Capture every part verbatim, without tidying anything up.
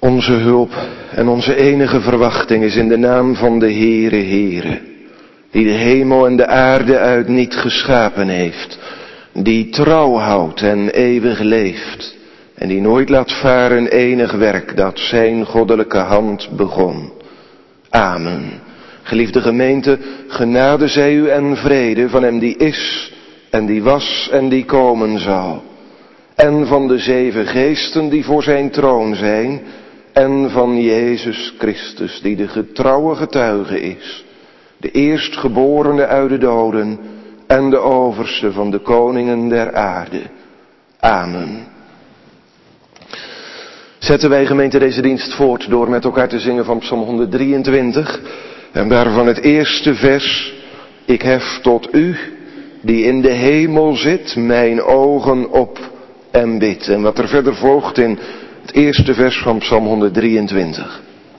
Onze hulp en onze enige verwachting is in de naam van de Heere Heere, die de hemel en de aarde uit niet geschapen heeft, die trouw houdt en eeuwig leeft, en die nooit laat varen enig werk dat zijn goddelijke hand begon. Amen. Geliefde gemeente, genade zij u en vrede van hem die is en die was en die komen zal. En van de zeven geesten die voor zijn troon zijn. En van Jezus Christus die de getrouwe getuige is. De eerstgeborene uit de doden en de overste van de koningen der aarde. Amen. Zetten wij gemeente deze dienst voort door met elkaar te zingen van Psalm honderddrieëntwintig. En daarvan het eerste vers. Ik hef tot u, die in de hemel zit, mijn ogen op en bid. En wat er verder volgt in het eerste vers van Psalm honderddrieëntwintig.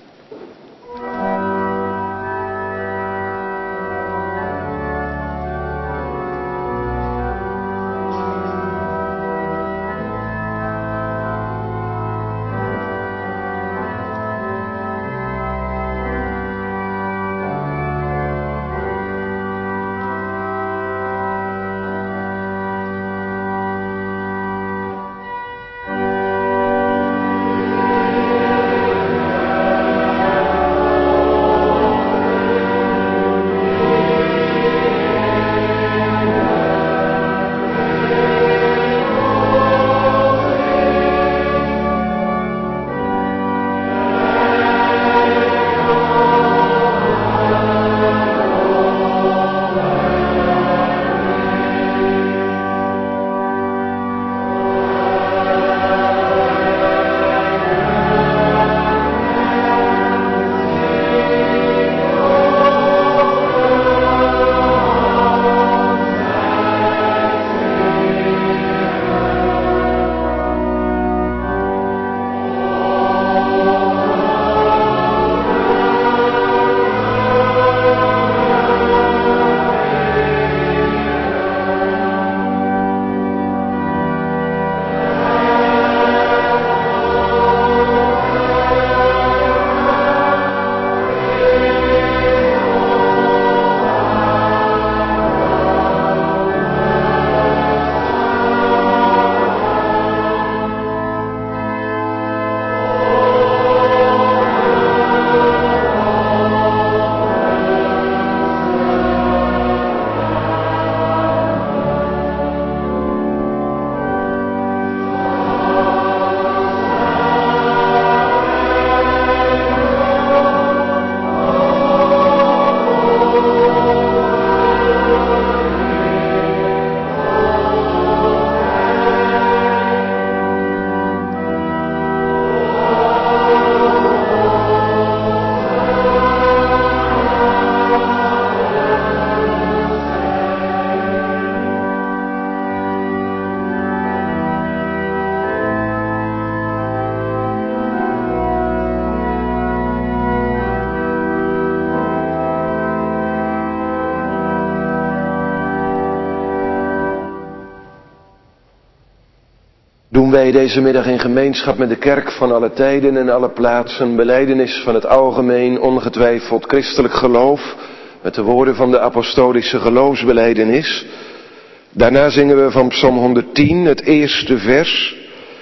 Doen wij deze middag in gemeenschap met de kerk van alle tijden en alle plaatsen belijdenis van het algemeen ongetwijfeld christelijk geloof met de woorden van de apostolische geloofsbelijdenis. Daarna zingen we van Psalm honderdtien het eerste vers.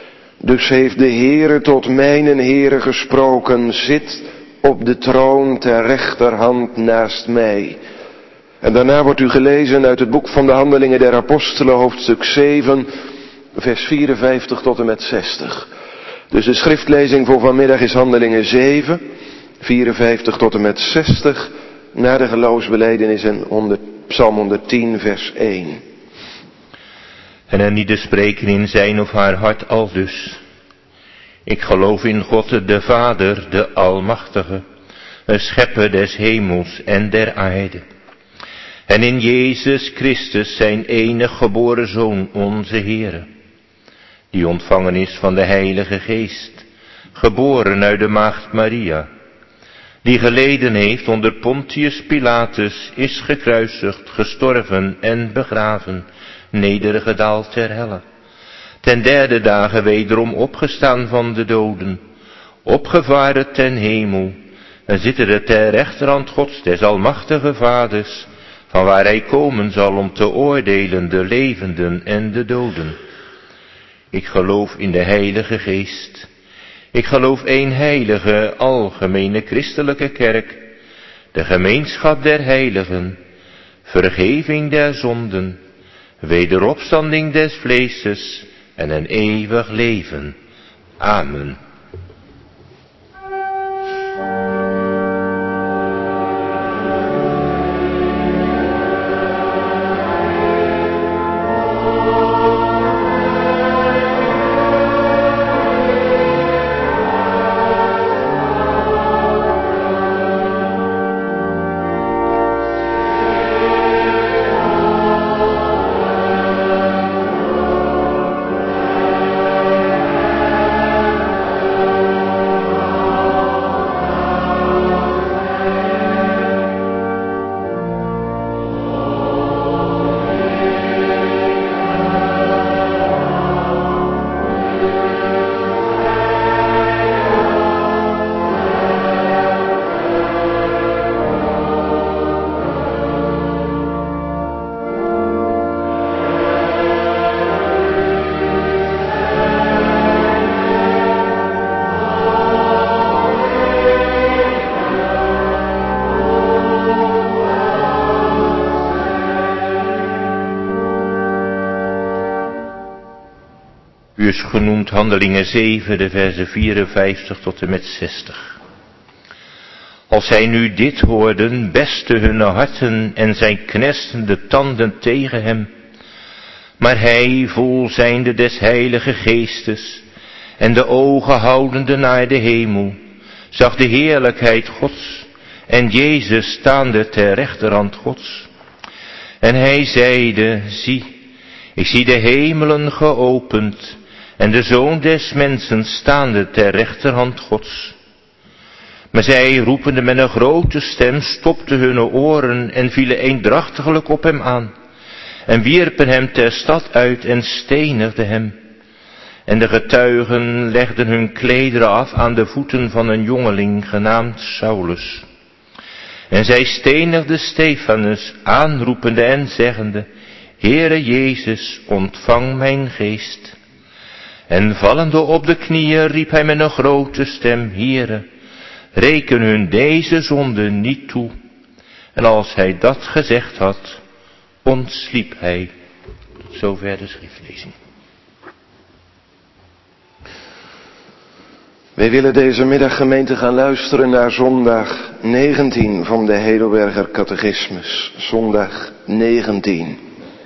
Dus heeft de Heere tot mijnen Heere gesproken, zit op de troon ter rechterhand naast mij. En daarna wordt u gelezen uit het boek van de Handelingen der Apostelen, hoofdstuk zeven, vers vierenvijftig tot en met zestig. Dus de schriftlezing voor vanmiddag is Handelingen zeven, vierenvijftig tot en met zestig, na de geloofsbelijdenis en Psalm honderdtien, vers één. En er niet te spreken in zijn of haar hart aldus. Ik geloof in God de Vader, de Almachtige, een schepper des hemels en der aarde. En in Jezus Christus zijn enig geboren Zoon, onze Heere, die ontvangen is van de Heilige Geest, geboren uit de maagd Maria, die geleden heeft onder Pontius Pilatus, is gekruisigd, gestorven en begraven, nedergedaald ter helle, ten derde dagen wederom opgestaan van de doden, opgevaren ten hemel, en zittende ter rechterhand Gods des almachtige Vaders, van waar hij komen zal om te oordelen de levenden en de doden. Ik geloof in de Heilige Geest. Ik geloof één heilige, algemene christelijke kerk, de gemeenschap der heiligen, vergeving der zonden, wederopstanding des vleeses en een eeuwig leven. Amen. U is genoemd Handelingen zeven, de versen vierenvijftig tot en met zestig. Als zij nu dit hoorden, besten hun harten en zij knersten de tanden tegen hem. Maar hij, vol zijnde des Heilige Geestes en de ogen houdende naar de hemel, zag de heerlijkheid Gods en Jezus staande ter rechterhand Gods. En hij zeide, zie, ik zie de hemelen geopend en de Zoon des Mensen staande ter rechterhand Gods. Maar zij, roepende met een grote stem, stopten hun oren en vielen eendrachtiglijk op hem aan, en wierpen hem ter stad uit en stenigden hem. En de getuigen legden hun klederen af aan de voeten van een jongeling genaamd Saulus. En zij stenigden Stefanus, aanroepende en zeggende, Heere Jezus, ontvang mijn geest. En vallende op de knieën riep hij met een grote stem, Heere, reken hun deze zonde niet toe. En als hij dat gezegd had, ontsliep hij. Tot zover de schriftlezing. Wij willen deze middag, gemeente, gaan luisteren naar zondag negentien van de Heidelberger Catechismus. Zondag negentien.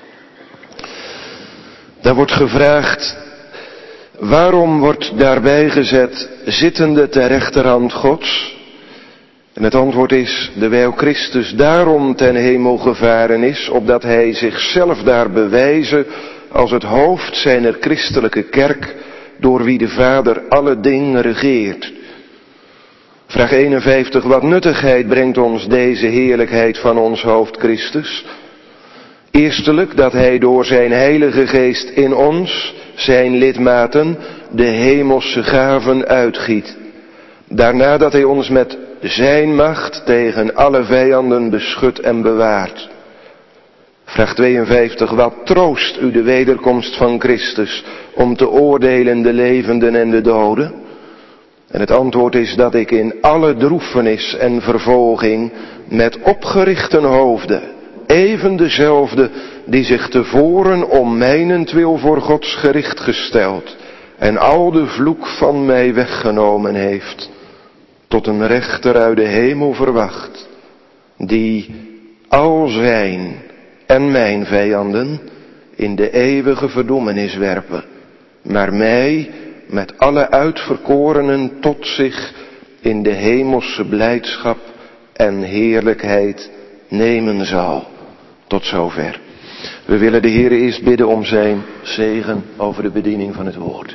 Daar wordt gevraagd, waarom wordt daarbij gezet, zittende ter rechterhand Gods? En het antwoord is, dewijl Christus daarom ten hemel gevaren is, opdat hij zichzelf daar bewijzen als het hoofd zijner christelijke kerk, door wie de Vader alle dingen regeert. Vraag eenenvijftig, wat nuttigheid brengt ons deze heerlijkheid van ons hoofd Christus? Eerstelijk dat hij door zijn Heilige Geest in ons, zijn lidmaten, de hemelse gaven uitgiet. Daarna dat hij ons met zijn macht tegen alle vijanden beschut en bewaart. Vraag tweeënvijftig, wat troost u de wederkomst van Christus om te oordelen de levenden en de doden? En het antwoord is dat ik in alle droefenis en vervolging met opgerichten hoofden, even dezelfde die zich tevoren om mijnentwil voor Gods gericht gesteld en al de vloek van mij weggenomen heeft, tot een rechter uit de hemel verwacht, die al zijn en mijn vijanden in de eeuwige verdoemenis werpen, maar mij met alle uitverkorenen tot zich in de hemelse blijdschap en heerlijkheid nemen zal. Tot zover. We willen de Heer eerst bidden om zijn zegen over de bediening van het woord.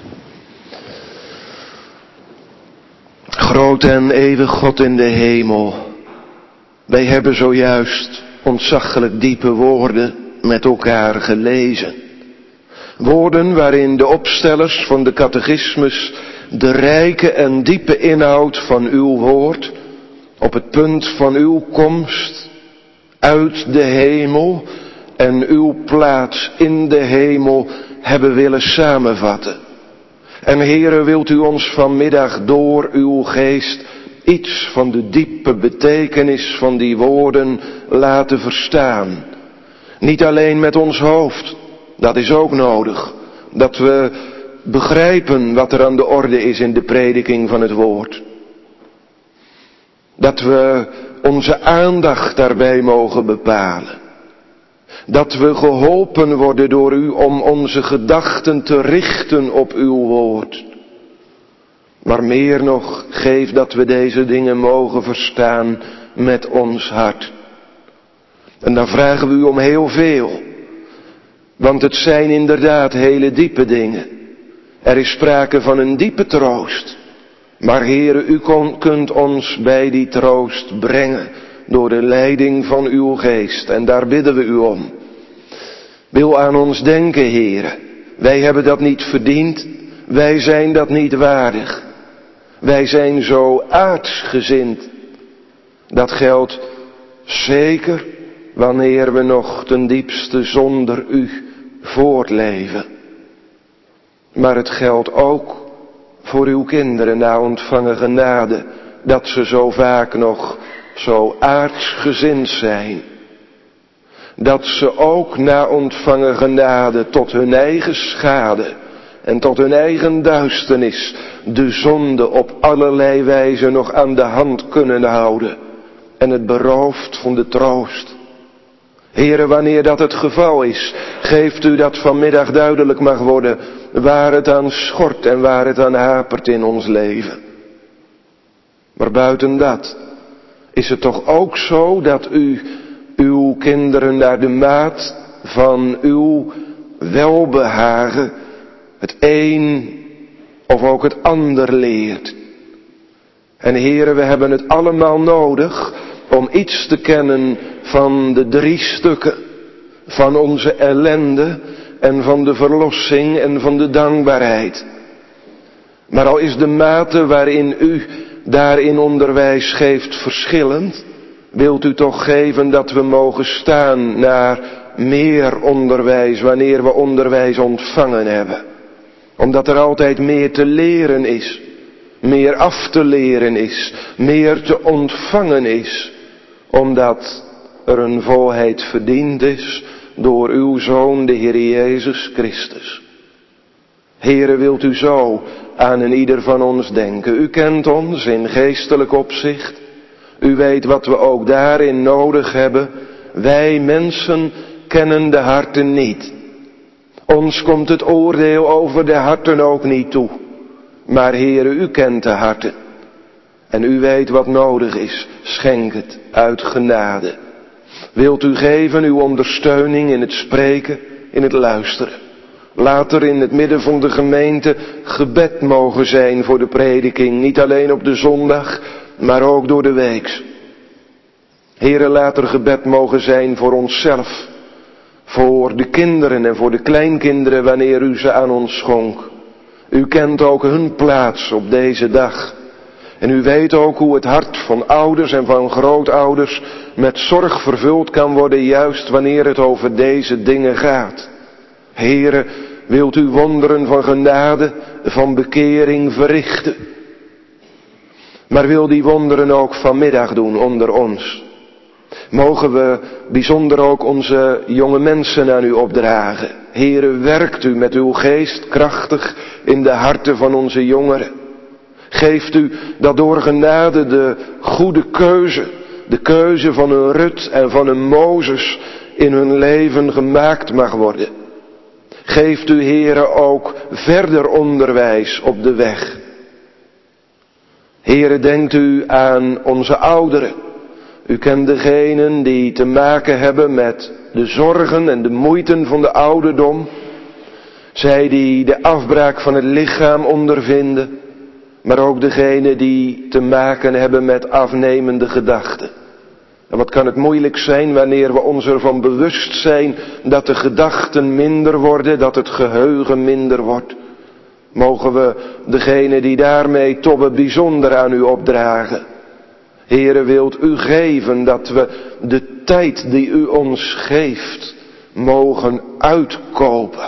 Groot en eeuwig God in de hemel, wij hebben zojuist ontzaglijk diepe woorden met elkaar gelezen. Woorden waarin de opstellers van de catechismus de rijke en diepe inhoud van uw woord op het punt van uw komst uit de hemel en uw plaats in de hemel hebben willen samenvatten. En Heere, wilt u ons vanmiddag door uw geest iets van de diepe betekenis van die woorden laten verstaan. Niet alleen met ons hoofd, dat is ook nodig. Dat we begrijpen wat er aan de orde is in de prediking van het woord. Dat we onze aandacht daarbij mogen bepalen. Dat we geholpen worden door u om onze gedachten te richten op uw woord. Maar meer nog, geef dat we deze dingen mogen verstaan met ons hart. En dan vragen we u om heel veel. Want het zijn inderdaad hele diepe dingen. Er is sprake van een diepe troost. Maar Heere, u kon, kunt ons bij die troost brengen door de leiding van uw geest. En daar bidden we u om. Wil aan ons denken, Heere. Wij hebben dat niet verdiend. Wij zijn dat niet waardig. Wij zijn zo aardsgezind. Dat geldt zeker wanneer we nog ten diepste zonder u voortleven. Maar het geldt ook voor uw kinderen na ontvangen genade, dat ze zo vaak nog zo aardsgezind zijn. Dat ze ook na ontvangen genade tot hun eigen schade en tot hun eigen duisternis de zonde op allerlei wijze nog aan de hand kunnen houden en het berooft van de troost. Heere, wanneer dat het geval is, geeft u dat vanmiddag duidelijk mag worden waar het aan schort en waar het aan hapert in ons leven. Maar buiten dat is het toch ook zo dat u uw kinderen naar de maat van uw welbehagen het een of ook het ander leert. En Heere, we hebben het allemaal nodig om iets te kennen van de drie stukken van onze ellende en van de verlossing en van de dankbaarheid. Maar al is de mate waarin u daarin onderwijs geeft verschillend, wilt u toch geven dat we mogen staan naar meer onderwijs wanneer we onderwijs ontvangen hebben. Omdat er altijd meer te leren is, meer af te leren is, meer te ontvangen is. Omdat er een volheid verdiend is door uw Zoon, de Heer Jezus Christus. Heere, wilt u zo aan een ieder van ons denken. U kent ons in geestelijk opzicht. U weet wat we ook daarin nodig hebben. Wij mensen kennen de harten niet. Ons komt het oordeel over de harten ook niet toe. Maar Heere, u kent de harten. En u weet wat nodig is. Schenk het uit genade. Wilt u geven uw ondersteuning in het spreken, in het luisteren. Laat er in het midden van de gemeente gebed mogen zijn voor de prediking. Niet alleen op de zondag, maar ook door de week. Heere, laat er gebed mogen zijn voor onszelf. Voor de kinderen en voor de kleinkinderen wanneer u ze aan ons schonk. U kent ook hun plaats op deze dag. En u weet ook hoe het hart van ouders en van grootouders met zorg vervuld kan worden, juist wanneer het over deze dingen gaat. Heere, wilt u wonderen van genade, van bekering verrichten. Maar wil die wonderen ook vanmiddag doen onder ons. Mogen we bijzonder ook onze jonge mensen aan u opdragen. Heere, werkt u met uw geest krachtig in de harten van onze jongeren. Geeft u dat door genade de goede keuze, de keuze van een Rut en van een Mozes in hun leven gemaakt mag worden. Geeft u, Heere, ook verder onderwijs op de weg. Heere, denkt u aan onze ouderen. U kent degenen die te maken hebben met de zorgen en de moeiten van de ouderdom. Zij die de afbraak van het lichaam ondervinden. Maar ook degenen die te maken hebben met afnemende gedachten. En wat kan het moeilijk zijn wanneer we ons ervan bewust zijn dat de gedachten minder worden, dat het geheugen minder wordt. Mogen we degene die daarmee tobben bijzonder aan u opdragen. Heere, wilt u geven dat we de tijd die u ons geeft mogen uitkopen.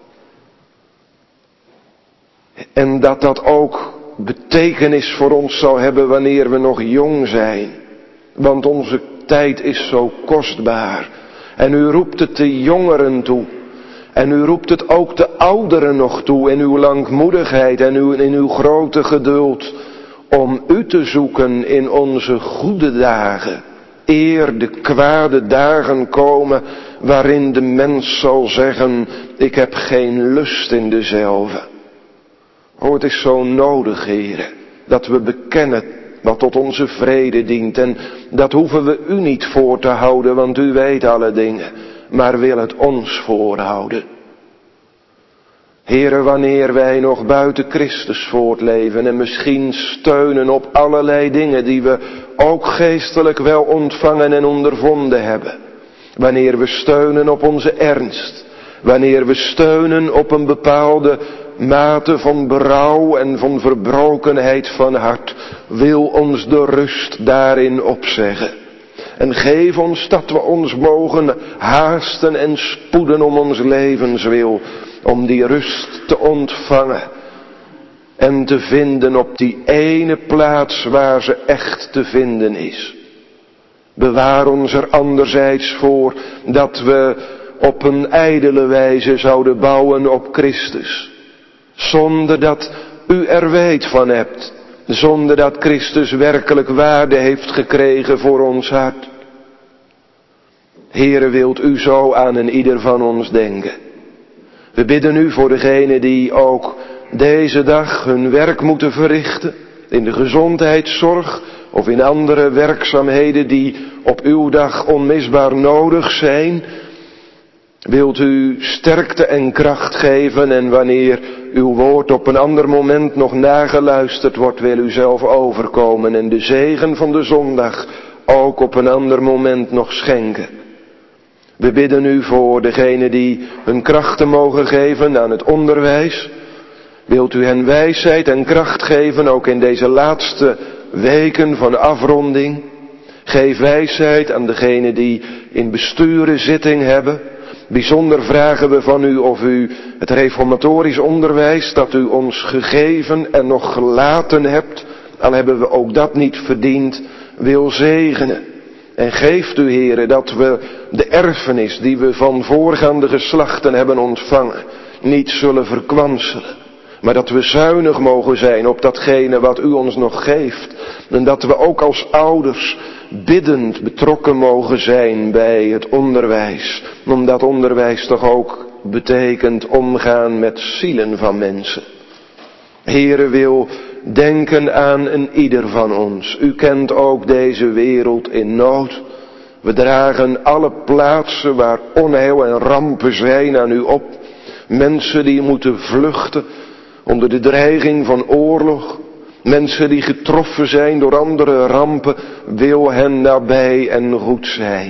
En dat dat ook betekenis voor ons zal hebben wanneer we nog jong zijn. Want onze tijd is zo kostbaar. En u roept het de jongeren toe. En u roept het ook de ouderen nog toe in uw langmoedigheid en uw, in uw grote geduld. Om u te zoeken in onze goede dagen. Eer de kwade dagen komen waarin de mens zal zeggen, ik heb geen lust in dezelve. O, het is zo nodig, Heere, dat we bekennen wat tot onze vrede dient. En dat hoeven we u niet voor te houden, want u weet alle dingen. Maar wil het ons voorhouden. Heere, wanneer wij nog buiten Christus voortleven en misschien steunen op allerlei dingen die we ook geestelijk wel ontvangen en ondervonden hebben. Wanneer we steunen op onze ernst. Wanneer we steunen op een bepaalde mate van berouw en van verbrokenheid van hart. Wil ons de rust daarin opzeggen. En geef ons dat we ons mogen haasten en spoeden om ons levenswil. Om die rust te ontvangen. En te vinden op die ene plaats waar ze echt te vinden is. Bewaar ons er anderzijds voor dat we op een ijdele wijze zouden bouwen op Christus. Zonder dat u er weet van hebt. Zonder dat Christus werkelijk waarde heeft gekregen voor ons hart. Heere, wilt u zo aan een ieder van ons denken. We bidden u voor degenen die ook deze dag hun werk moeten verrichten. In de gezondheidszorg of in andere werkzaamheden die op uw dag onmisbaar nodig zijn. Wilt u sterkte en kracht geven en wanneer uw woord op een ander moment nog nageluisterd wordt, wil u zelf overkomen en de zegen van de zondag ook op een ander moment nog schenken. We bidden u voor degenen die hun krachten mogen geven aan het onderwijs. Wilt u hen wijsheid en kracht geven ook in deze laatste weken van afronding. Geef wijsheid aan degenen die in besturen zitting hebben. Bijzonder vragen we van u of u het reformatorisch onderwijs dat u ons gegeven en nog gelaten hebt, al hebben we ook dat niet verdiend, wil zegenen. En geeft u, Heere, dat we de erfenis die we van voorgaande geslachten hebben ontvangen, niet zullen verkwanselen. Maar dat we zuinig mogen zijn op datgene wat u ons nog geeft. En dat we ook als ouders biddend betrokken mogen zijn bij het onderwijs. Omdat onderwijs toch ook betekent omgaan met zielen van mensen. Heere, wil denken aan een ieder van ons. U kent ook deze wereld in nood. We dragen alle plaatsen waar onheil en rampen zijn aan u op. Mensen die moeten vluchten onder de dreiging van oorlog. Mensen die getroffen zijn door andere rampen, wil hen nabij en goed zijn.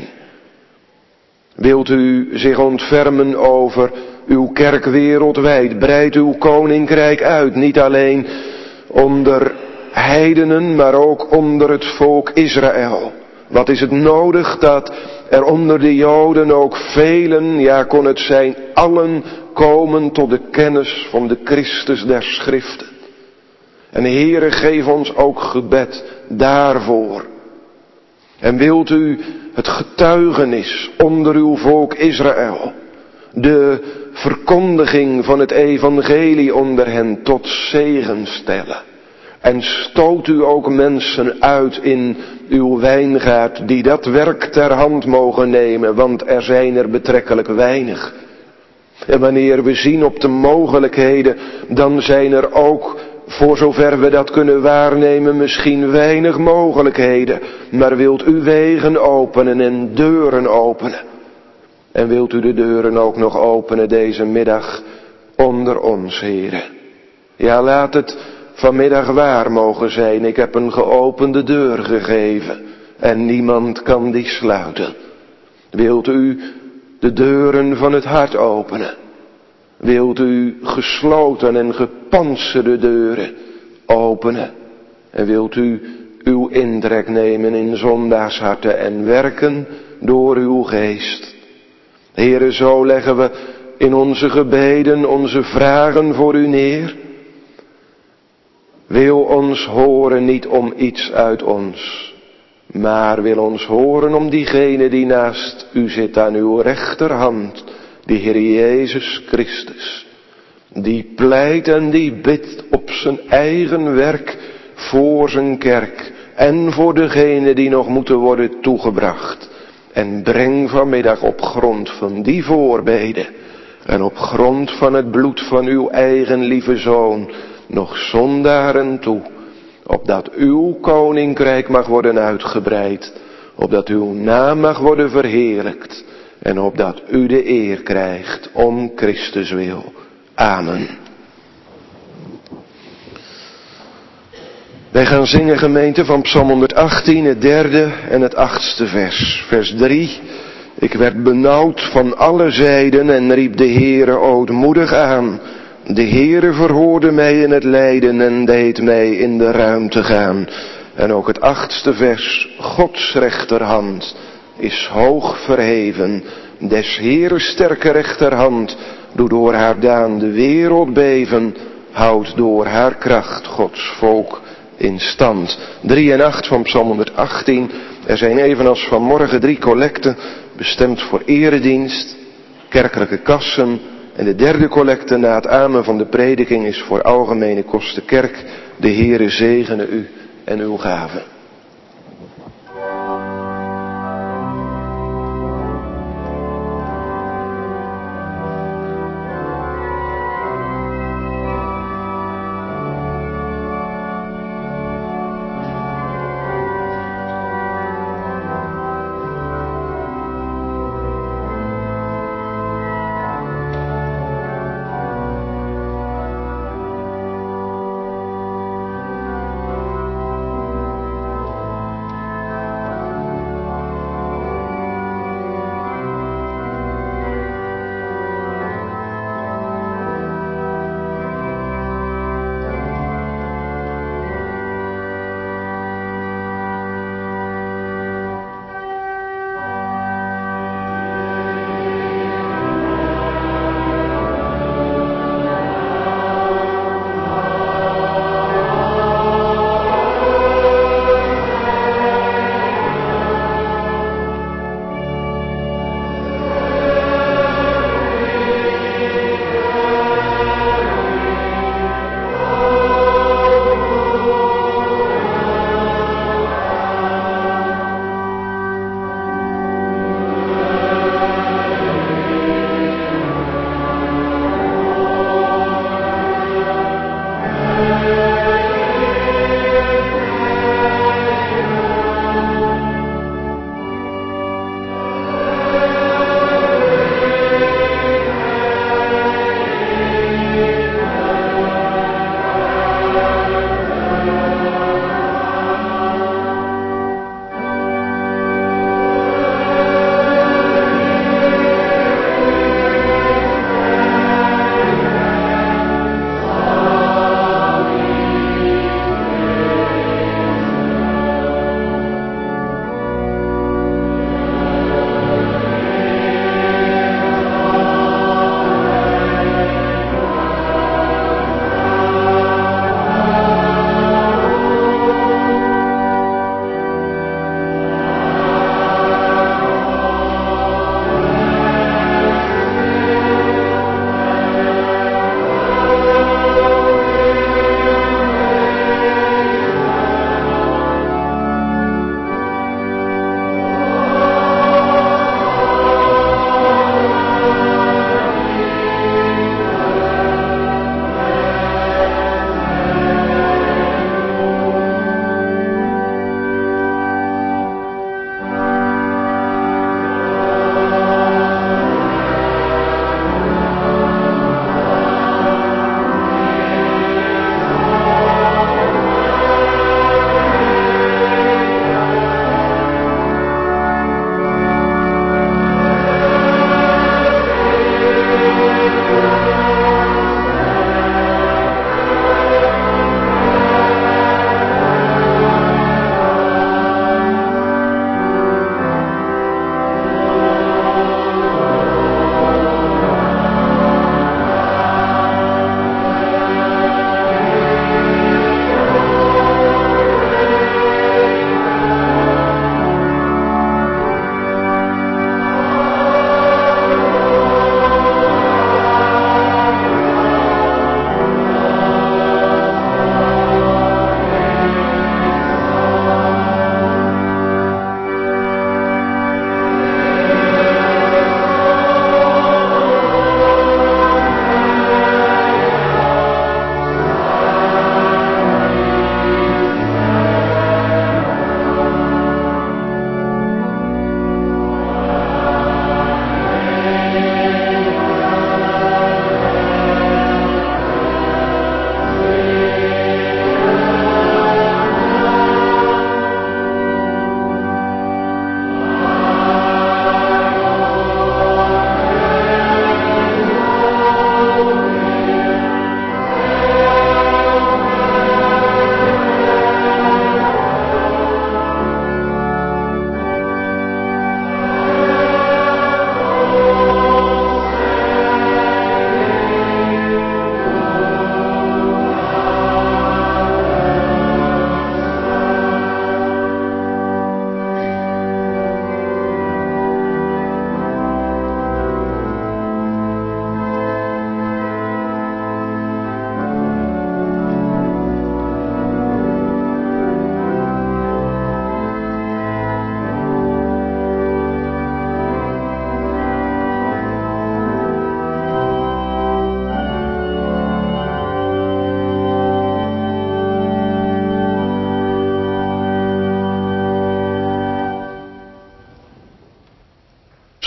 Wilt u zich ontfermen over uw kerk wereldwijd, breid uw koninkrijk uit, niet alleen onder heidenen, maar ook onder het volk Israël. Wat is het nodig dat er onder de Joden ook velen, ja kon het zijn allen, komen tot de kennis van de Christus der Schriften. En Heere, geef ons ook gebed daarvoor. En wilt u het getuigenis onder uw volk Israël, de verkondiging van het evangelie onder hen tot zegen stellen. En stoot u ook mensen uit in uw wijngaard die dat werk ter hand mogen nemen, want er zijn er betrekkelijk weinig. En wanneer we zien op de mogelijkheden, dan zijn er ook, voor zover we dat kunnen waarnemen, misschien weinig mogelijkheden. Maar wilt u wegen openen en deuren openen. En wilt u de deuren ook nog openen deze middag onder ons, Heere. Ja, laat het vanmiddag waar mogen zijn. Ik heb een geopende deur gegeven en niemand kan die sluiten. Wilt u de deuren van het hart openen. Wilt u gesloten en gepantserde deuren openen. En wilt u uw intrek nemen in zondaarsharten en werken door uw geest. Heere, zo leggen we in onze gebeden onze vragen voor u neer. Wil ons horen niet om iets uit ons, maar wil ons horen om diegene die naast u zit aan uw rechterhand, die Heer Jezus Christus, die pleit en die bidt op zijn eigen werk voor zijn kerk en voor degenen die nog moeten worden toegebracht. En breng vanmiddag op grond van die voorbeden en op grond van het bloed van uw eigen lieve Zoon nog zondaren toe, opdat uw koninkrijk mag worden uitgebreid, opdat uw naam mag worden verheerlijkt en opdat u de eer krijgt om Christus wil. Amen. Wij gaan zingen, gemeente, van Psalm honderdachttien, het derde en het achtste vers. Vers drie. Ik werd benauwd van alle zijden en riep de Heere ootmoedig aan. De Heere verhoorde mij in het lijden en deed mij in de ruimte gaan. En ook het achtste vers. Gods rechterhand is hoog verheven. Des Heere sterke rechterhand doet door haar daan de wereld beven. Houdt door haar kracht Gods volk in stand. drie en acht van Psalm honderdachttien. Er zijn evenals vanmorgen drie collecten bestemd voor eredienst, kerkelijke kassen. En de derde collecte na het amen van de prediking is voor algemene kosten kerk. De Heere zegene u en uw gaven.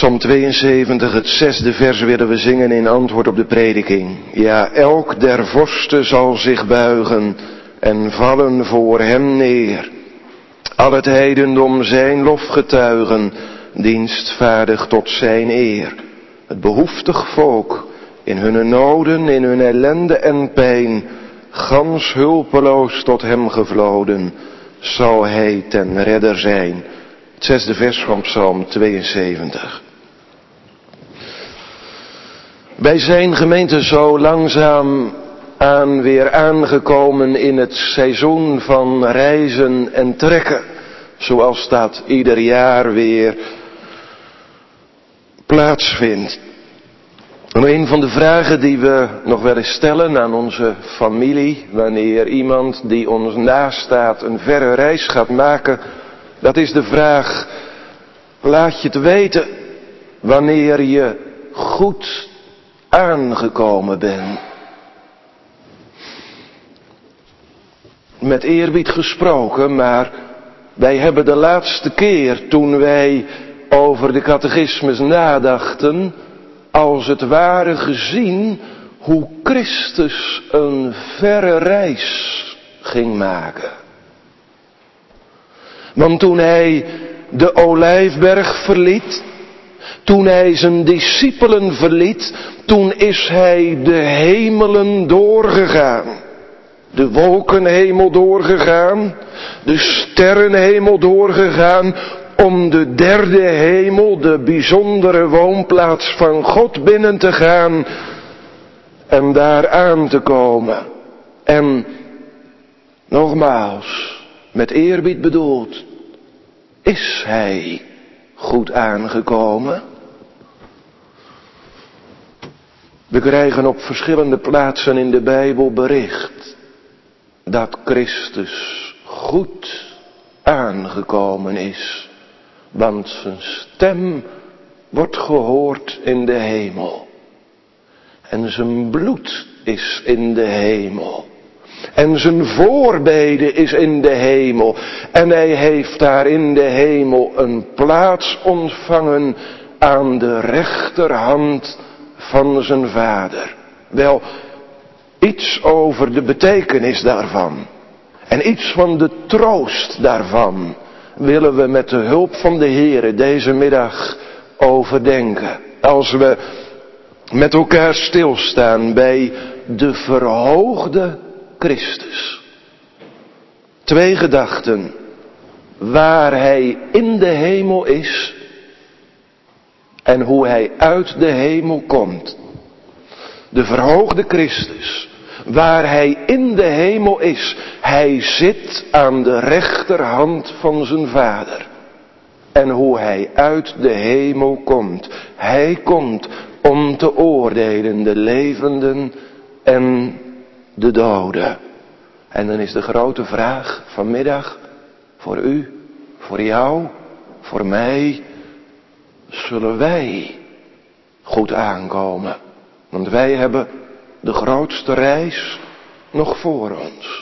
Psalm tweeënzeventig, het zesde vers willen we zingen in antwoord op de prediking. Ja, elk der vorsten zal zich buigen en vallen voor hem neer. Al het heidendom zijn lof getuigen, dienstvaardig tot zijn eer. Het behoeftig volk, in hun noden, in hun ellende en pijn, gans hulpeloos tot hem gevloden, zal hij ten redder zijn. Het zesde vers van Psalm tweeënzeventig. Wij zijn gemeente zo langzaam aan weer aangekomen in het seizoen van reizen en trekken. Zoals dat ieder jaar weer plaatsvindt. En een van de vragen die we nog wel eens stellen aan onze familie, wanneer iemand die ons nastaat een verre reis gaat maken, dat is de vraag, laat je het weten wanneer je goed aangekomen bent. Met eerbied gesproken, maar wij hebben de laatste keer toen wij over de catechismus nadachten, als het ware gezien hoe Christus een verre reis ging maken. Want toen hij de Olijfberg verliet, toen hij zijn discipelen verliet, toen is hij de hemelen doorgegaan. De wolkenhemel doorgegaan, de sterrenhemel doorgegaan, om de derde hemel, de bijzondere woonplaats van God binnen te gaan en daar aan te komen. En nogmaals, met eerbied bedoeld, is hij goed aangekomen? We krijgen op verschillende plaatsen in de Bijbel bericht dat Christus goed aangekomen is. Want zijn stem wordt gehoord in de hemel. En zijn bloed is in de hemel. En zijn voorbede is in de hemel. En hij heeft daar in de hemel een plaats ontvangen aan de rechterhand van zijn Vader. Wel, iets over de betekenis daarvan. En iets van de troost daarvan willen we met de hulp van de Heere deze middag overdenken. Als we met elkaar stilstaan bij de verhoogde Christus. Twee gedachten. Waar hij in de hemel is en hoe hij uit de hemel komt. De verhoogde Christus. Waar hij in de hemel is. Hij zit aan de rechterhand van zijn Vader. En hoe hij uit de hemel komt. Hij komt om te oordelen de levenden en de doden. En dan is de grote vraag vanmiddag voor u, voor jou, voor mij. Zullen wij goed aankomen? Want wij hebben de grootste reis nog voor ons.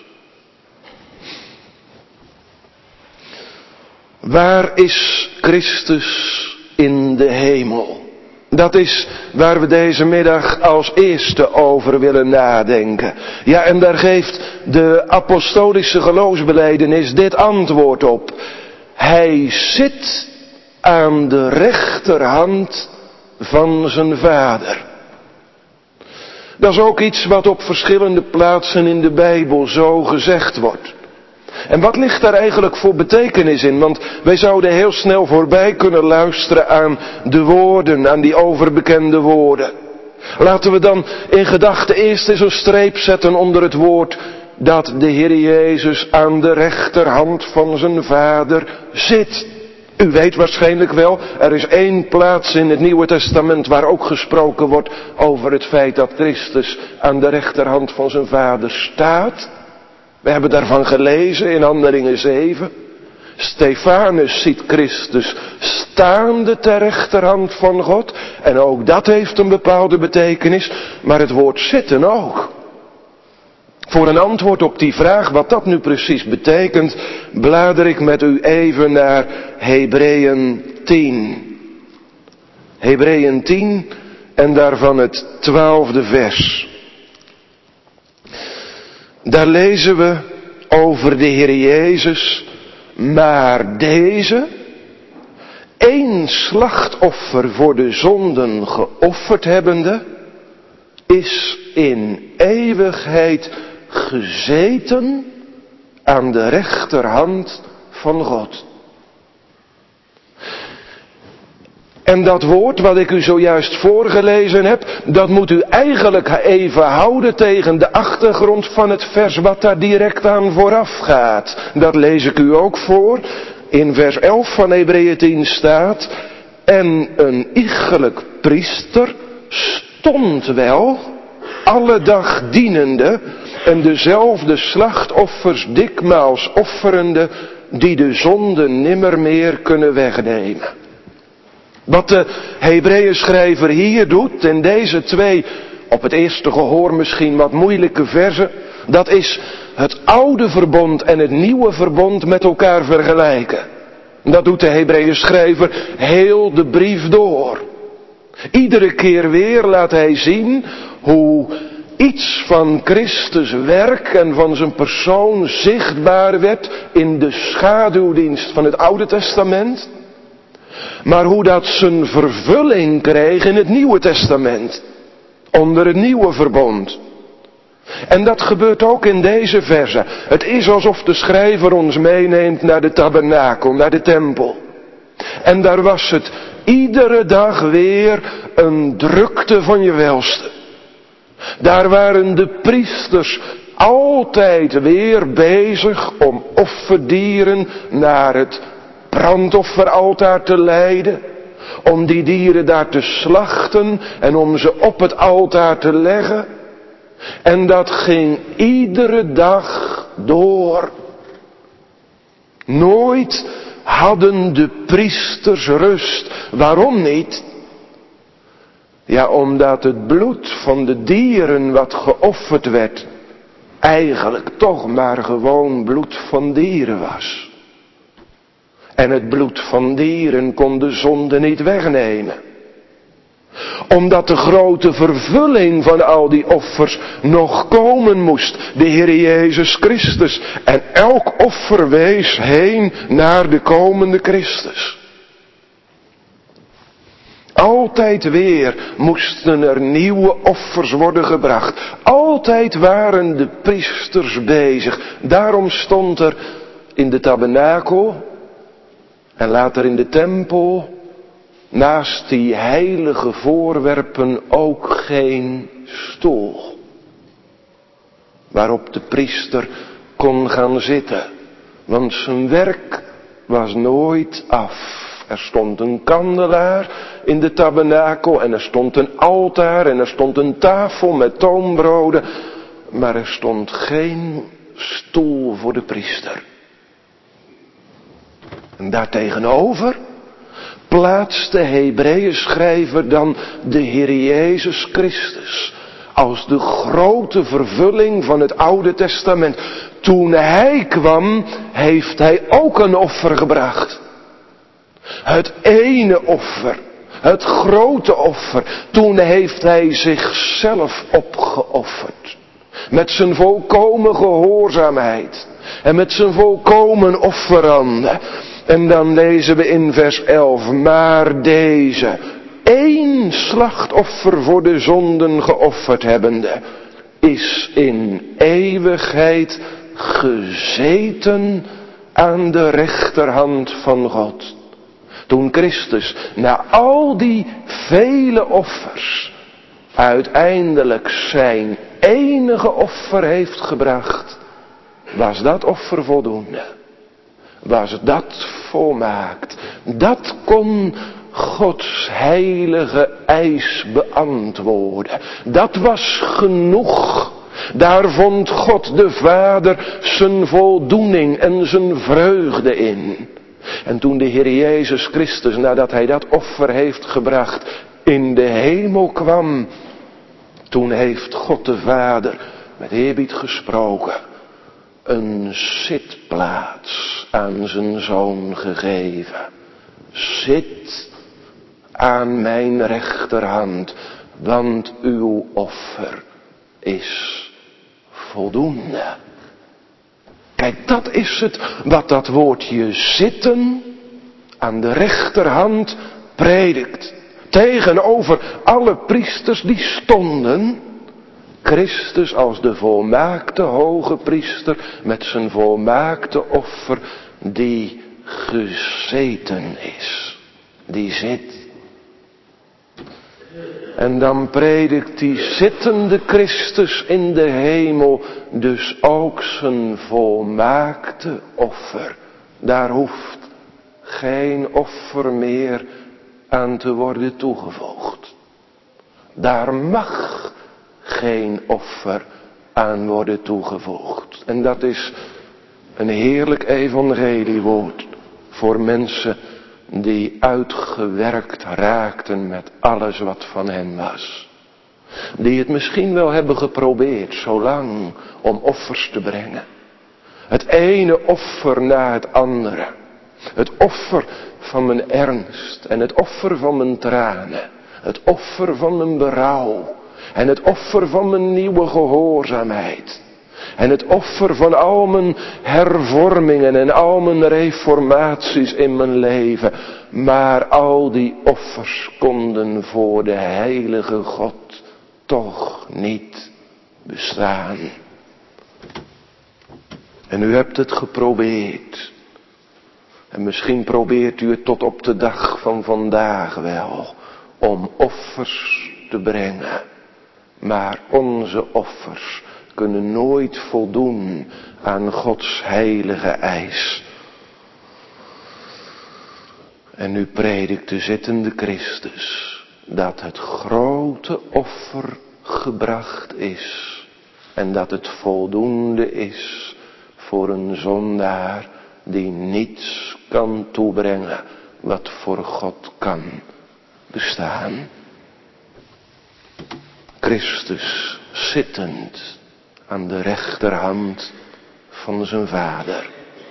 Waar is Christus in de hemel? Dat is waar we deze middag als eerste over willen nadenken. Ja, en daar geeft de apostolische geloofsbelijdenis dit antwoord op. Hij zit aan de rechterhand van zijn Vader. Dat is ook iets wat op verschillende plaatsen in de Bijbel zo gezegd wordt. En wat ligt daar eigenlijk voor betekenis in? Want wij zouden heel snel voorbij kunnen luisteren aan de woorden, aan die overbekende woorden. Laten we dan in gedachten eerst eens een streep zetten onder het woord dat de Heer Jezus aan de rechterhand van zijn Vader zit. U weet waarschijnlijk wel, er is één plaats in het Nieuwe Testament waar ook gesproken wordt over het feit dat Christus aan de rechterhand van zijn Vader staat. We hebben daarvan gelezen in Handelingen zeven. Stefanus ziet Christus staande ter rechterhand van God. En ook dat heeft een bepaalde betekenis. Maar het woord zitten ook. Voor een antwoord op die vraag wat dat nu precies betekent, blader ik met u even naar Hebreeën tien. Hebreeën tien en daarvan het twaalfde vers. Daar lezen we over de Heer Jezus, maar deze, één slachtoffer voor de zonden geofferd hebbende, is in eeuwigheid gezeten aan de rechterhand van God. En dat woord wat ik u zojuist voorgelezen heb, dat moet u eigenlijk even houden tegen de achtergrond van het vers wat daar direct aan vooraf gaat. Dat lees ik u ook voor. In vers elf van Hebreeën tien staat, en een iegelijk priester stond wel, alle dag dienende, en dezelfde slachtoffers dikmaals offerende, die de zonde nimmer meer kunnen wegnemen. Wat de Hebreeën schrijver hier doet, in deze twee, op het eerste gehoor misschien wat moeilijke verzen, dat is het oude verbond en het nieuwe verbond met elkaar vergelijken. Dat doet de Hebreeën schrijver heel de brief door. Iedere keer weer laat hij zien hoe iets van Christus werk en van zijn persoon zichtbaar werd in de schaduwdienst van het Oude Testament. Maar hoe dat zijn vervulling kreeg in het Nieuwe Testament. Onder het nieuwe verbond. En dat gebeurt ook in deze verse. Het is alsof de schrijver ons meeneemt naar de tabernakel, naar de tempel. En daar was het iedere dag weer een drukte van je welste. Daar waren de priesters altijd weer bezig om offerdieren naar het brandofferaltaar te leiden. Om die dieren daar te slachten en om ze op het altaar te leggen. En dat ging iedere dag door. Nooit hadden de priesters rust. Waarom niet? Ja, omdat het bloed van de dieren wat geofferd werd, eigenlijk toch maar gewoon bloed van dieren was. En het bloed van dieren kon de zonde niet wegnemen. Omdat de grote vervulling van al die offers nog komen moest. De Heer Jezus Christus. En elk offer wees heen naar de komende Christus. Altijd weer moesten er nieuwe offers worden gebracht. Altijd waren de priesters bezig. Daarom stond er in de tabernakel en later in de tempel naast die heilige voorwerpen ook geen stoel, waarop de priester kon gaan zitten, want zijn werk was nooit af. Er stond een kandelaar in de tabernakel en er stond een altaar en er stond een tafel met toonbroden, maar er stond geen stoel voor de priester. En daartegenover plaatst de Hebreeën schrijver dan de Heer Jezus Christus als de grote vervulling van het Oude Testament. Toen Hij kwam, heeft Hij ook een offer gebracht. Het ene offer, het grote offer. Toen heeft Hij zichzelf opgeofferd. Met zijn volkomen gehoorzaamheid en met zijn volkomen offerande. En dan lezen we in vers elf, maar deze, één slachtoffer voor de zonden geofferd hebbende, is in eeuwigheid gezeten aan de rechterhand van God. Toen Christus na al die vele offers uiteindelijk zijn enige offer heeft gebracht, was dat offer voldoende. Was dat volmaakt. Dat kon Gods heilige eis beantwoorden. Dat was genoeg. Daar vond God de Vader zijn voldoening en zijn vreugde in. En toen de Heer Jezus Christus, nadat Hij dat offer heeft gebracht, in de hemel kwam, toen heeft God de Vader met eerbied gesproken, een zitplaats aan zijn Zoon gegeven. Zit aan mijn rechterhand, want uw offer is voldoende. Kijk, dat is het wat dat woordje zitten aan de rechterhand predikt. Tegenover alle priesters die stonden, Christus als de volmaakte hoge priester met zijn volmaakte offer die gezeten is. Die zit. En dan predikt die zittende Christus in de hemel dus ook zijn volmaakte offer. Daar hoeft geen offer meer aan te worden toegevoegd. Daar mag geen offer aan worden toegevoegd. En dat is een heerlijk evangeliewoord voor mensen die uitgewerkt raakten met alles wat van hen was. Die het misschien wel hebben geprobeerd zo lang om offers te brengen. Het ene offer na het andere. Het offer van mijn ernst en het offer van mijn tranen. Het offer van mijn berouw. En het offer van mijn nieuwe gehoorzaamheid. En het offer van al mijn hervormingen en al mijn reformaties in mijn leven. Maar al die offers konden voor de heilige God toch niet bestaan. En u hebt het geprobeerd. En misschien probeert u het tot op de dag van vandaag wel. Om offers te brengen. Maar onze offers kunnen nooit voldoen aan Gods heilige eis. En nu predikt de zittende Christus dat het grote offer gebracht is. En dat het voldoende is voor een zondaar die niets kan toebrengen wat voor God kan bestaan. Christus zittend aan de rechterhand van zijn Vader.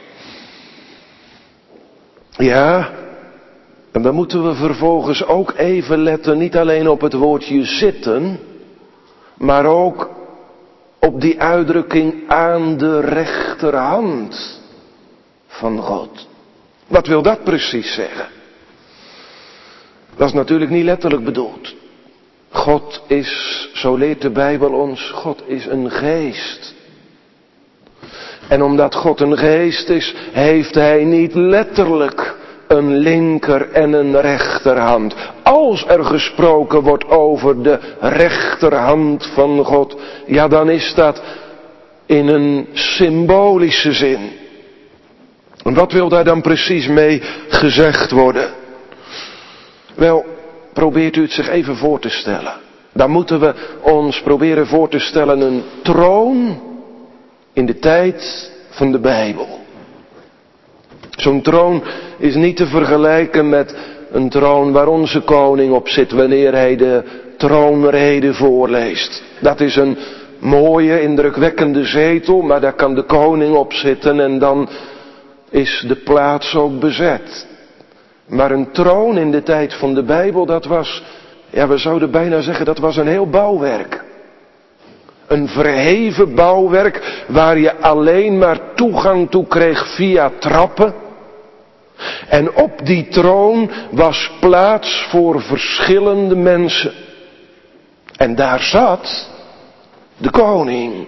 Ja, en dan moeten we vervolgens ook even letten, niet alleen op het woordje zitten, maar ook op die uitdrukking aan de rechterhand van God. Wat wil dat precies zeggen? Dat is natuurlijk niet letterlijk bedoeld. God is, zo leert de Bijbel ons, God is een geest. En omdat God een geest is, heeft hij niet letterlijk een linker en een rechterhand. Als er gesproken wordt over de rechterhand van God, ja dan is dat in een symbolische zin. En wat wil daar dan precies mee gezegd worden? Wel, probeert u het zich even voor te stellen. Dan moeten we ons proberen voor te stellen een troon in de tijd van de Bijbel. Zo'n troon is niet te vergelijken met een troon waar onze koning op zit wanneer hij de troonrede voorleest. Dat is een mooie, indrukwekkende zetel, maar daar kan de koning op zitten en dan is de plaats ook bezet. Maar een troon in de tijd van de Bijbel, dat was, ja we zouden bijna zeggen, dat was een heel bouwwerk. Een verheven bouwwerk waar je alleen maar toegang toe kreeg via trappen. En op die troon was plaats voor verschillende mensen. En daar zat de koning.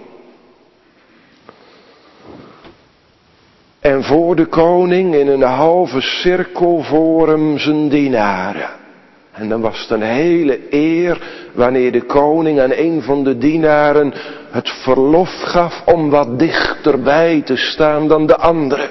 En voor de koning in een halve cirkel voor hem zijn dienaren. En dan was het een hele eer wanneer de koning aan een van de dienaren het verlof gaf om wat dichterbij te staan dan de andere.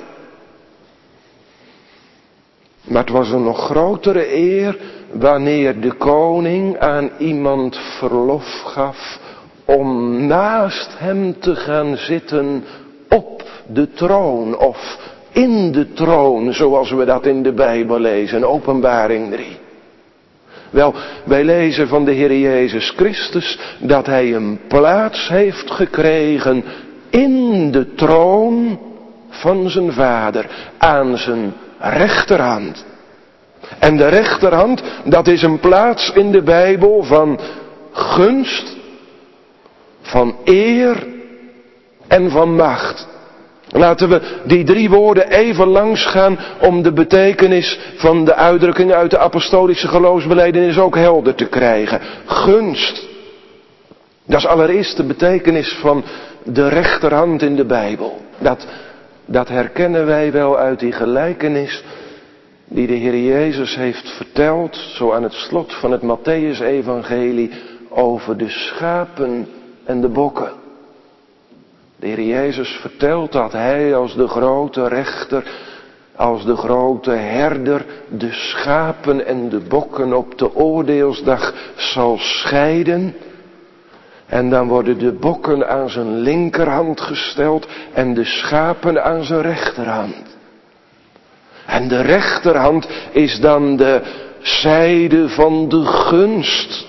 Maar het was een nog grotere eer wanneer de koning aan iemand verlof gaf om naast hem te gaan zitten op de troon of in de troon, zoals we dat in de Bijbel lezen, Openbaring drie. Wel, wij lezen van de Heer Jezus Christus dat hij een plaats heeft gekregen in de troon van zijn Vader, aan zijn rechterhand. En de rechterhand, dat is een plaats in de Bijbel van gunst, van eer en van macht. Laten we die drie woorden even langs gaan om de betekenis van de uitdrukking uit de apostolische geloofsbelijdenis ook helder te krijgen. Gunst. Dat is allereerst de betekenis van de rechterhand in de Bijbel. Dat, dat herkennen wij wel uit die gelijkenis die de Heer Jezus heeft verteld, zo aan het slot van het Mattheüs-evangelie, over de schapen en de bokken. De Heer Jezus vertelt dat Hij als de grote rechter, als de grote herder, de schapen en de bokken op de oordeelsdag zal scheiden. En dan worden de bokken aan zijn linkerhand gesteld en de schapen aan zijn rechterhand. En de rechterhand is dan de zijde van de gunst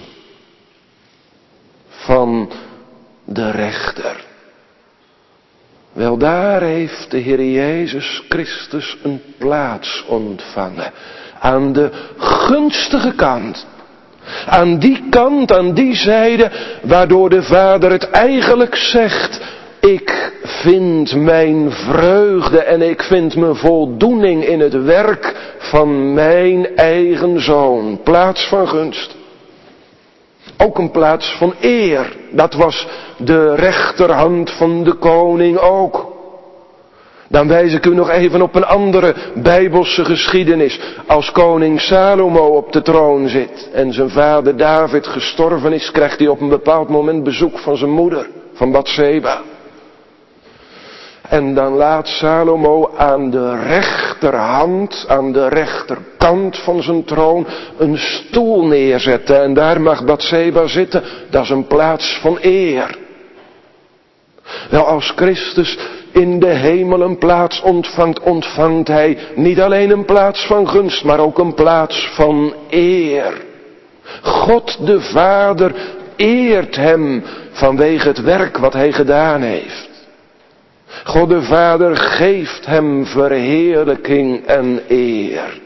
van de rechter. Wel, daar heeft de Heer Jezus Christus een plaats ontvangen. Aan de gunstige kant. Aan die kant, aan die zijde, waardoor de Vader het eigenlijk zegt: ik vind mijn vreugde en ik vind mijn voldoening in het werk van mijn eigen Zoon. Plaats van gunst. Ook een plaats van eer. Dat was de rechterhand van de koning ook. Dan wijs ik u nog even op een andere Bijbelse geschiedenis. Als koning Salomo op de troon zit en zijn vader David gestorven is, krijgt hij op een bepaald moment bezoek van zijn moeder, van Batseba. En dan laat Salomo aan de rechterhand, aan de rechterkant van zijn troon, een stoel neerzetten. En daar mag Batseba zitten. Dat is een plaats van eer. Wel, als Christus in de hemel een plaats ontvangt, ontvangt hij niet alleen een plaats van gunst, maar ook een plaats van eer. God de Vader eert hem vanwege het werk wat hij gedaan heeft. God de Vader geeft hem verheerlijking en eer.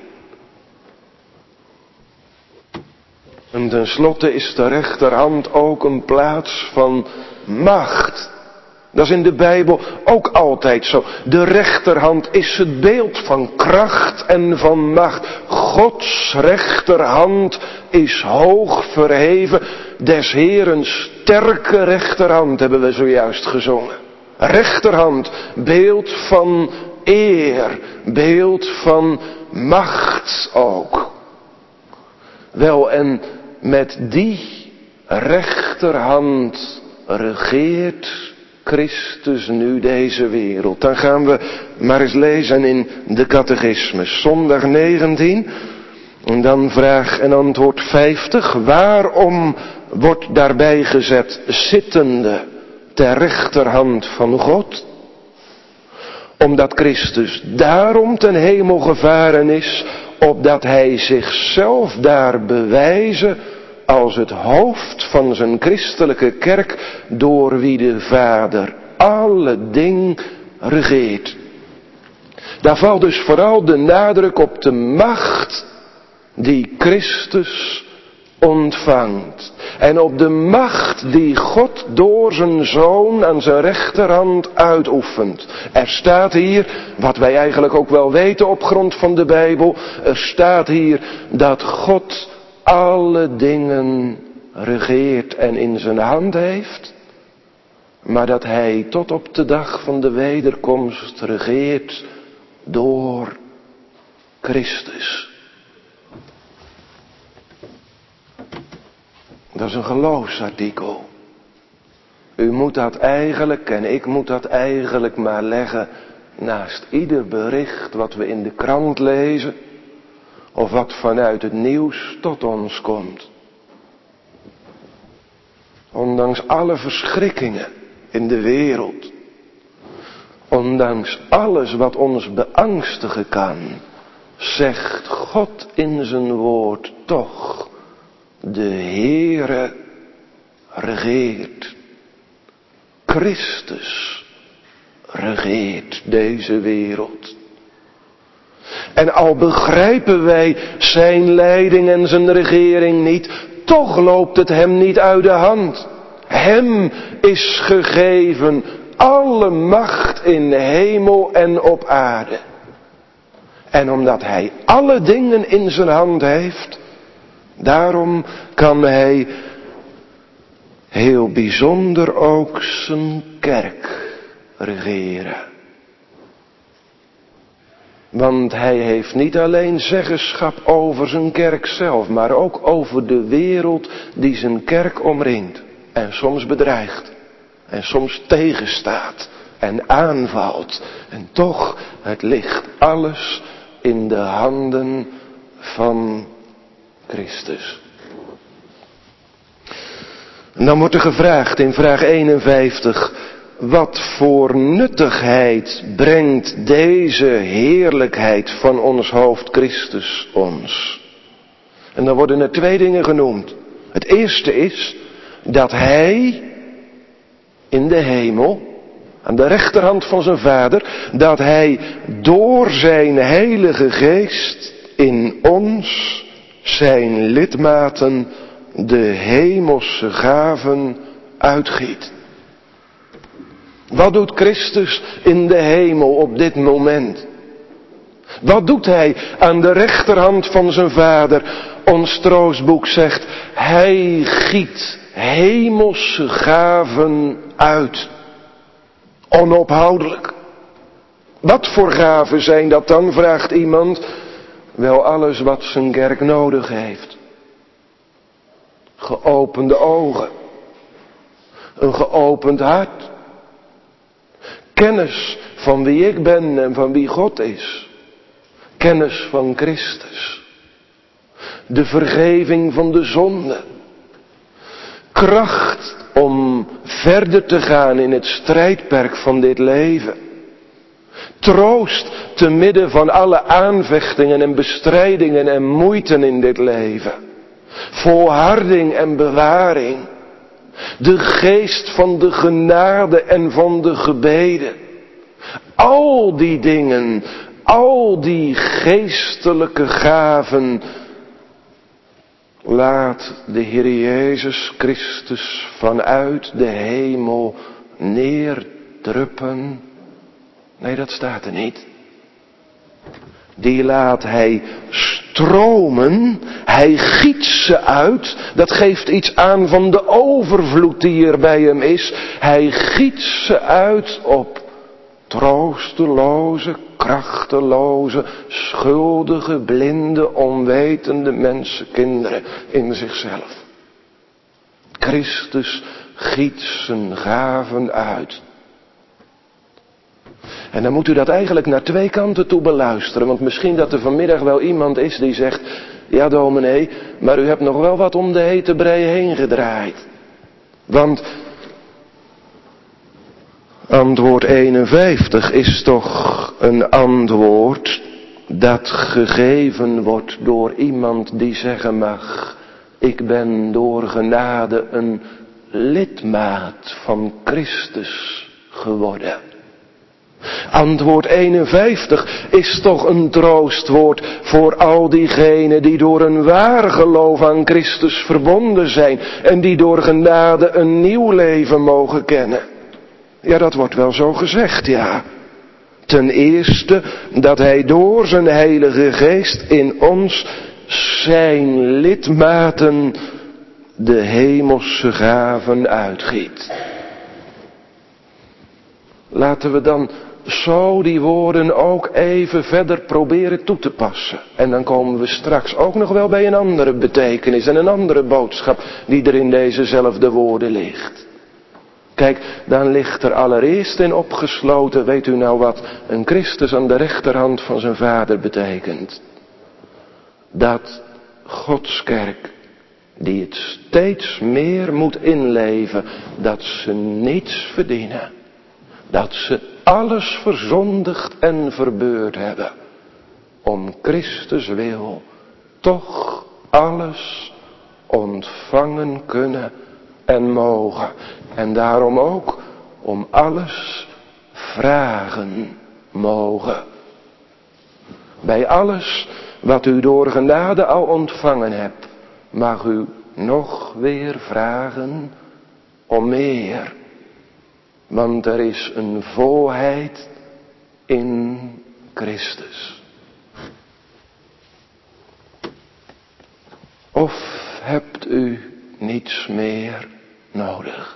En tenslotte is de rechterhand ook een plaats van macht. Dat is in de Bijbel ook altijd zo. De rechterhand is het beeld van kracht en van macht. Gods rechterhand is hoog verheven. Des Heeren sterke rechterhand hebben we zojuist gezongen. Rechterhand, beeld van eer, beeld van macht ook. Wel, en met die rechterhand regeert Christus nu deze wereld. Dan gaan we maar eens lezen in de catechismus. Zondag negentien, en dan vraag en antwoord vijftig. Waarom wordt daarbij gezet zittende ter rechterhand van God? Omdat Christus daarom ten hemel gevaren is, opdat hij zichzelf daar bewijze als het hoofd van zijn christelijke kerk, door wie de Vader alle ding regeert. Daar valt dus vooral de nadruk op de macht die Christus ontvangt. En op de macht die God door zijn Zoon aan zijn rechterhand uitoefent. Er staat hier, wat wij eigenlijk ook wel weten op grond van de Bijbel, er staat hier dat God alle dingen regeert en in zijn hand heeft, maar dat hij tot op de dag van de wederkomst regeert door Christus. Dat is een geloofsartikel. U moet dat eigenlijk, en ik moet dat eigenlijk maar leggen naast ieder bericht wat we in de krant lezen, of wat vanuit het nieuws tot ons komt. Ondanks alle verschrikkingen in de wereld, ondanks alles wat ons beangstigen kan, zegt God in zijn woord toch: de Heere regeert. Christus regeert deze wereld. En al begrijpen wij zijn leiding en zijn regering niet, toch loopt het hem niet uit de hand. Hem is gegeven alle macht in hemel en op aarde. En omdat hij alle dingen in zijn hand heeft, daarom kan hij heel bijzonder ook zijn kerk regeren. Want hij heeft niet alleen zeggenschap over zijn kerk zelf, maar ook over de wereld die zijn kerk omringt. En soms bedreigt. En soms tegenstaat. En aanvalt. En toch, het ligt alles in de handen van Christus. En dan wordt er gevraagd in vraag eenenvijftig. Wat voor nuttigheid brengt deze heerlijkheid van ons hoofd Christus ons? En dan worden er twee dingen genoemd. Het eerste is dat hij in de hemel, aan de rechterhand van zijn Vader, dat hij door zijn Heilige Geest in ons, zijn lidmaten, de hemelse gaven uitgiet. Wat doet Christus in de hemel op dit moment? Wat doet hij aan de rechterhand van zijn Vader? Ons troostboek zegt, hij giet hemelse gaven uit. Onophoudelijk. Wat voor gaven zijn dat dan, vraagt iemand. Wel alles wat zijn kerk nodig heeft. Geopende ogen. Een geopend hart. Kennis van wie ik ben en van wie God is. Kennis van Christus. De vergeving van de zonde. Kracht om verder te gaan in het strijdperk van dit leven. Troost te midden van alle aanvechtingen en bestrijdingen en moeiten in dit leven. Volharding en bewaring. De geest van de genade en van de gebeden. Al die dingen, al die geestelijke gaven, laat de Heer Jezus Christus vanuit de hemel neerdruppen. Nee, dat staat er niet. Die laat hij stromen, hij giet ze uit. Dat geeft iets aan van de overvloed die er bij hem is. Hij giet ze uit op troosteloze, krachteloze, schuldige, blinde, onwetende mensenkinderen in zichzelf. Christus giet zijn gaven uit. En dan moet u dat eigenlijk naar twee kanten toe beluisteren. Want misschien dat er vanmiddag wel iemand is die zegt, ja dominee, maar u hebt nog wel wat om de hete brei heen gedraaid. Want antwoord eenenvijftig is toch een antwoord dat gegeven wordt door iemand die zeggen mag, ik ben door genade een lidmaat van Christus geworden. Antwoord eenenvijftig is toch een troostwoord voor al diegenen die door een waar geloof aan Christus verbonden zijn en die door genade een nieuw leven mogen kennen. Ja, dat wordt wel zo gezegd, ja. Ten eerste dat hij door zijn Heilige Geest in ons zijn lidmaten de hemelse gaven uitgiet. Laten we dan zo die woorden ook even verder proberen toe te passen. En dan komen we straks ook nog wel bij een andere betekenis en een andere boodschap die er in dezezelfde woorden ligt. Kijk, dan ligt er allereerst in opgesloten, weet u nou wat een Christus aan de rechterhand van zijn Vader betekent? Dat Gods kerk, die het steeds meer moet inleven, dat ze niets verdienen. Dat ze alles verzondigd en verbeurd hebben. Om Christus wil toch alles ontvangen kunnen en mogen. En daarom ook om alles vragen mogen. Bij alles wat u door genade al ontvangen hebt, mag u nog weer vragen om meer. Want er is een volheid in Christus. Of hebt u niets meer nodig?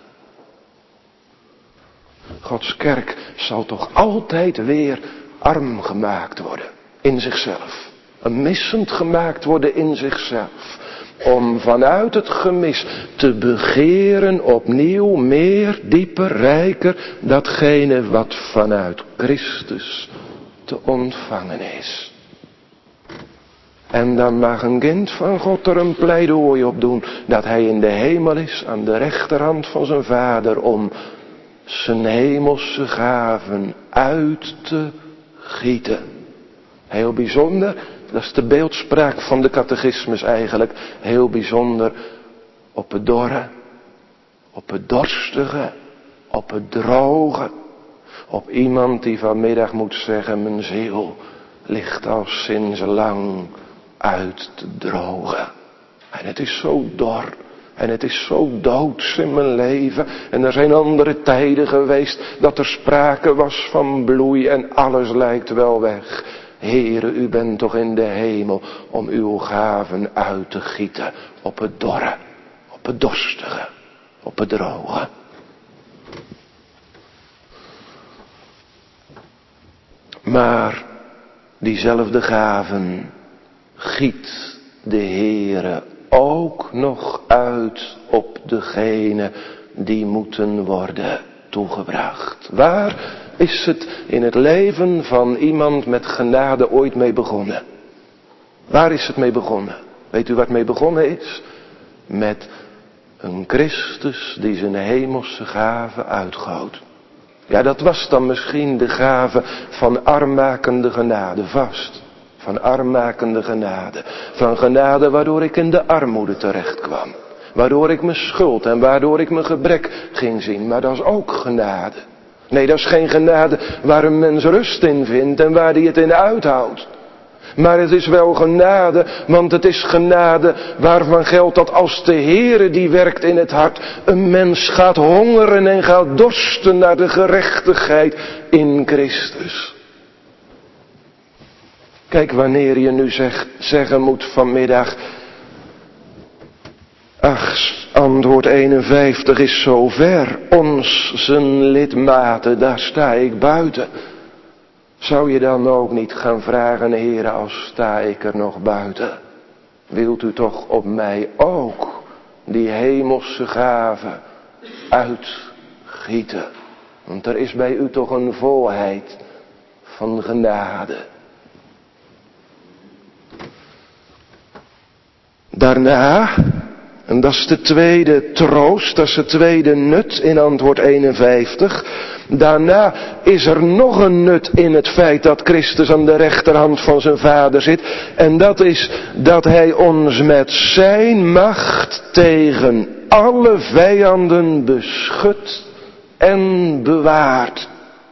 Gods kerk zal toch altijd weer arm gemaakt worden in zichzelf. Een missend gemaakt worden in zichzelf. Om vanuit het gemis te begeren opnieuw meer, dieper, rijker, datgene wat vanuit Christus te ontvangen is. En dan mag een kind van God er een pleidooi op doen dat hij in de hemel is aan de rechterhand van zijn vader om zijn hemelse gaven uit te gieten. Heel bijzonder, dat is de beeldspraak van de catechismus eigenlijk, heel bijzonder op het dorre, op het dorstige, op het droge, op iemand die vanmiddag moet zeggen, mijn ziel ligt al sinds lang uit te drogen. En het is zo dor. En het is zo doods in mijn leven. En er zijn andere tijden geweest dat er sprake was van bloei en alles lijkt wel weg. Heere, u bent toch in de hemel om uw gaven uit te gieten op het dorre, op het dorstige, op het droge. Maar diezelfde gaven giet de Heere ook nog uit op degene die moeten worden toegebracht. Waar is het in het leven van iemand met genade ooit mee begonnen? Waar is het mee begonnen? Weet u waar het mee begonnen is? Met een Christus die zijn hemelse gave uitgoot. Ja, dat was dan misschien de gave van armmakende genade, vast. Van armmakende genade. Van genade waardoor ik in de armoede terecht kwam. Waardoor ik mijn schuld en waardoor ik mijn gebrek ging zien. Maar dat is ook genade. Nee, dat is geen genade waar een mens rust in vindt en waar hij het in uithoudt. Maar het is wel genade, want het is genade waarvan geldt dat als de Heere die werkt in het hart, een mens gaat hongeren en gaat dorsten naar de gerechtigheid in Christus. Kijk, wanneer je nu zeg, zeggen moet vanmiddag, ach, antwoord eenenvijftig is zo ver, ons zijn lidmaten, daar sta ik buiten. Zou je dan ook niet gaan vragen, Heere, als sta ik er nog buiten? Wilt u toch op mij ook die hemelse gave uitgieten? Want er is bij u toch een volheid van genade. Daarna, en dat is de tweede troost, dat is het tweede nut in antwoord eenenvijftig. Daarna is er nog een nut in het feit dat Christus aan de rechterhand van zijn Vader zit. En dat is dat hij ons met zijn macht tegen alle vijanden beschut en bewaart.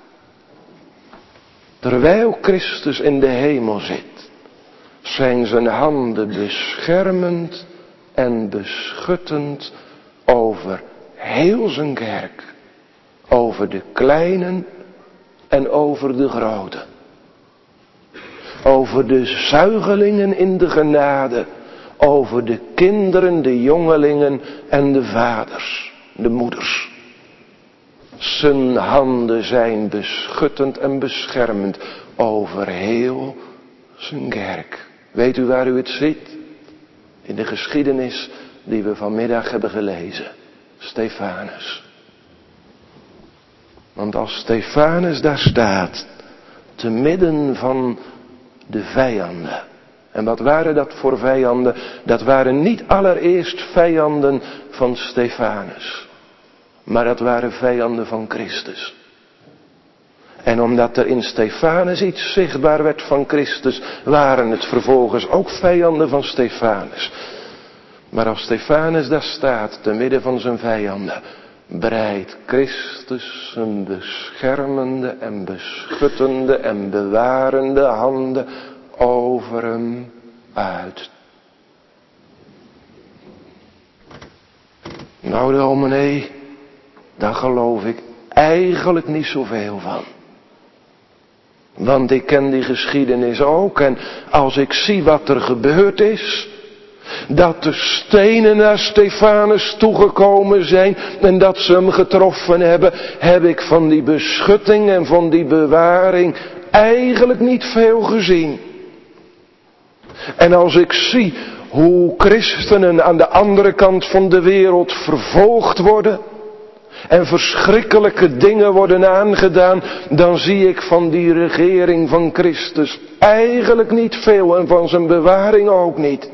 Terwijl Christus in de hemel zit, zijn zijn handen beschermend en beschuttend over heel zijn kerk. Over de kleinen en over de groten. Over de zuigelingen in de genade. Over de kinderen, de jongelingen en de vaders, de moeders. Zijn handen zijn beschuttend en beschermend over heel zijn kerk. Weet u waar u het ziet? In de geschiedenis die we vanmiddag hebben gelezen. Stefanus. Want als Stefanus daar staat, te midden van de vijanden. En wat waren dat voor vijanden? Dat waren niet allereerst vijanden van Stefanus. Maar dat waren vijanden van Christus. En omdat er in Stefanus iets zichtbaar werd van Christus, waren het vervolgens ook vijanden van Stefanus. Maar als Stefanus daar staat, te midden van zijn vijanden, breidt Christus zijn beschermende en beschuttende en bewarende handen over hem uit. Nou dominee, daar geloof ik eigenlijk niet zoveel van. Want ik ken die geschiedenis ook en als ik zie wat er gebeurd is, dat de stenen naar Stefanus toegekomen zijn en dat ze hem getroffen hebben, heb ik van die beschutting en van die bewaring eigenlijk niet veel gezien. En als ik zie hoe christenen aan de andere kant van de wereld vervolgd worden en verschrikkelijke dingen worden aangedaan, dan zie ik van die regering van Christus eigenlijk niet veel en van zijn bewaring ook niet.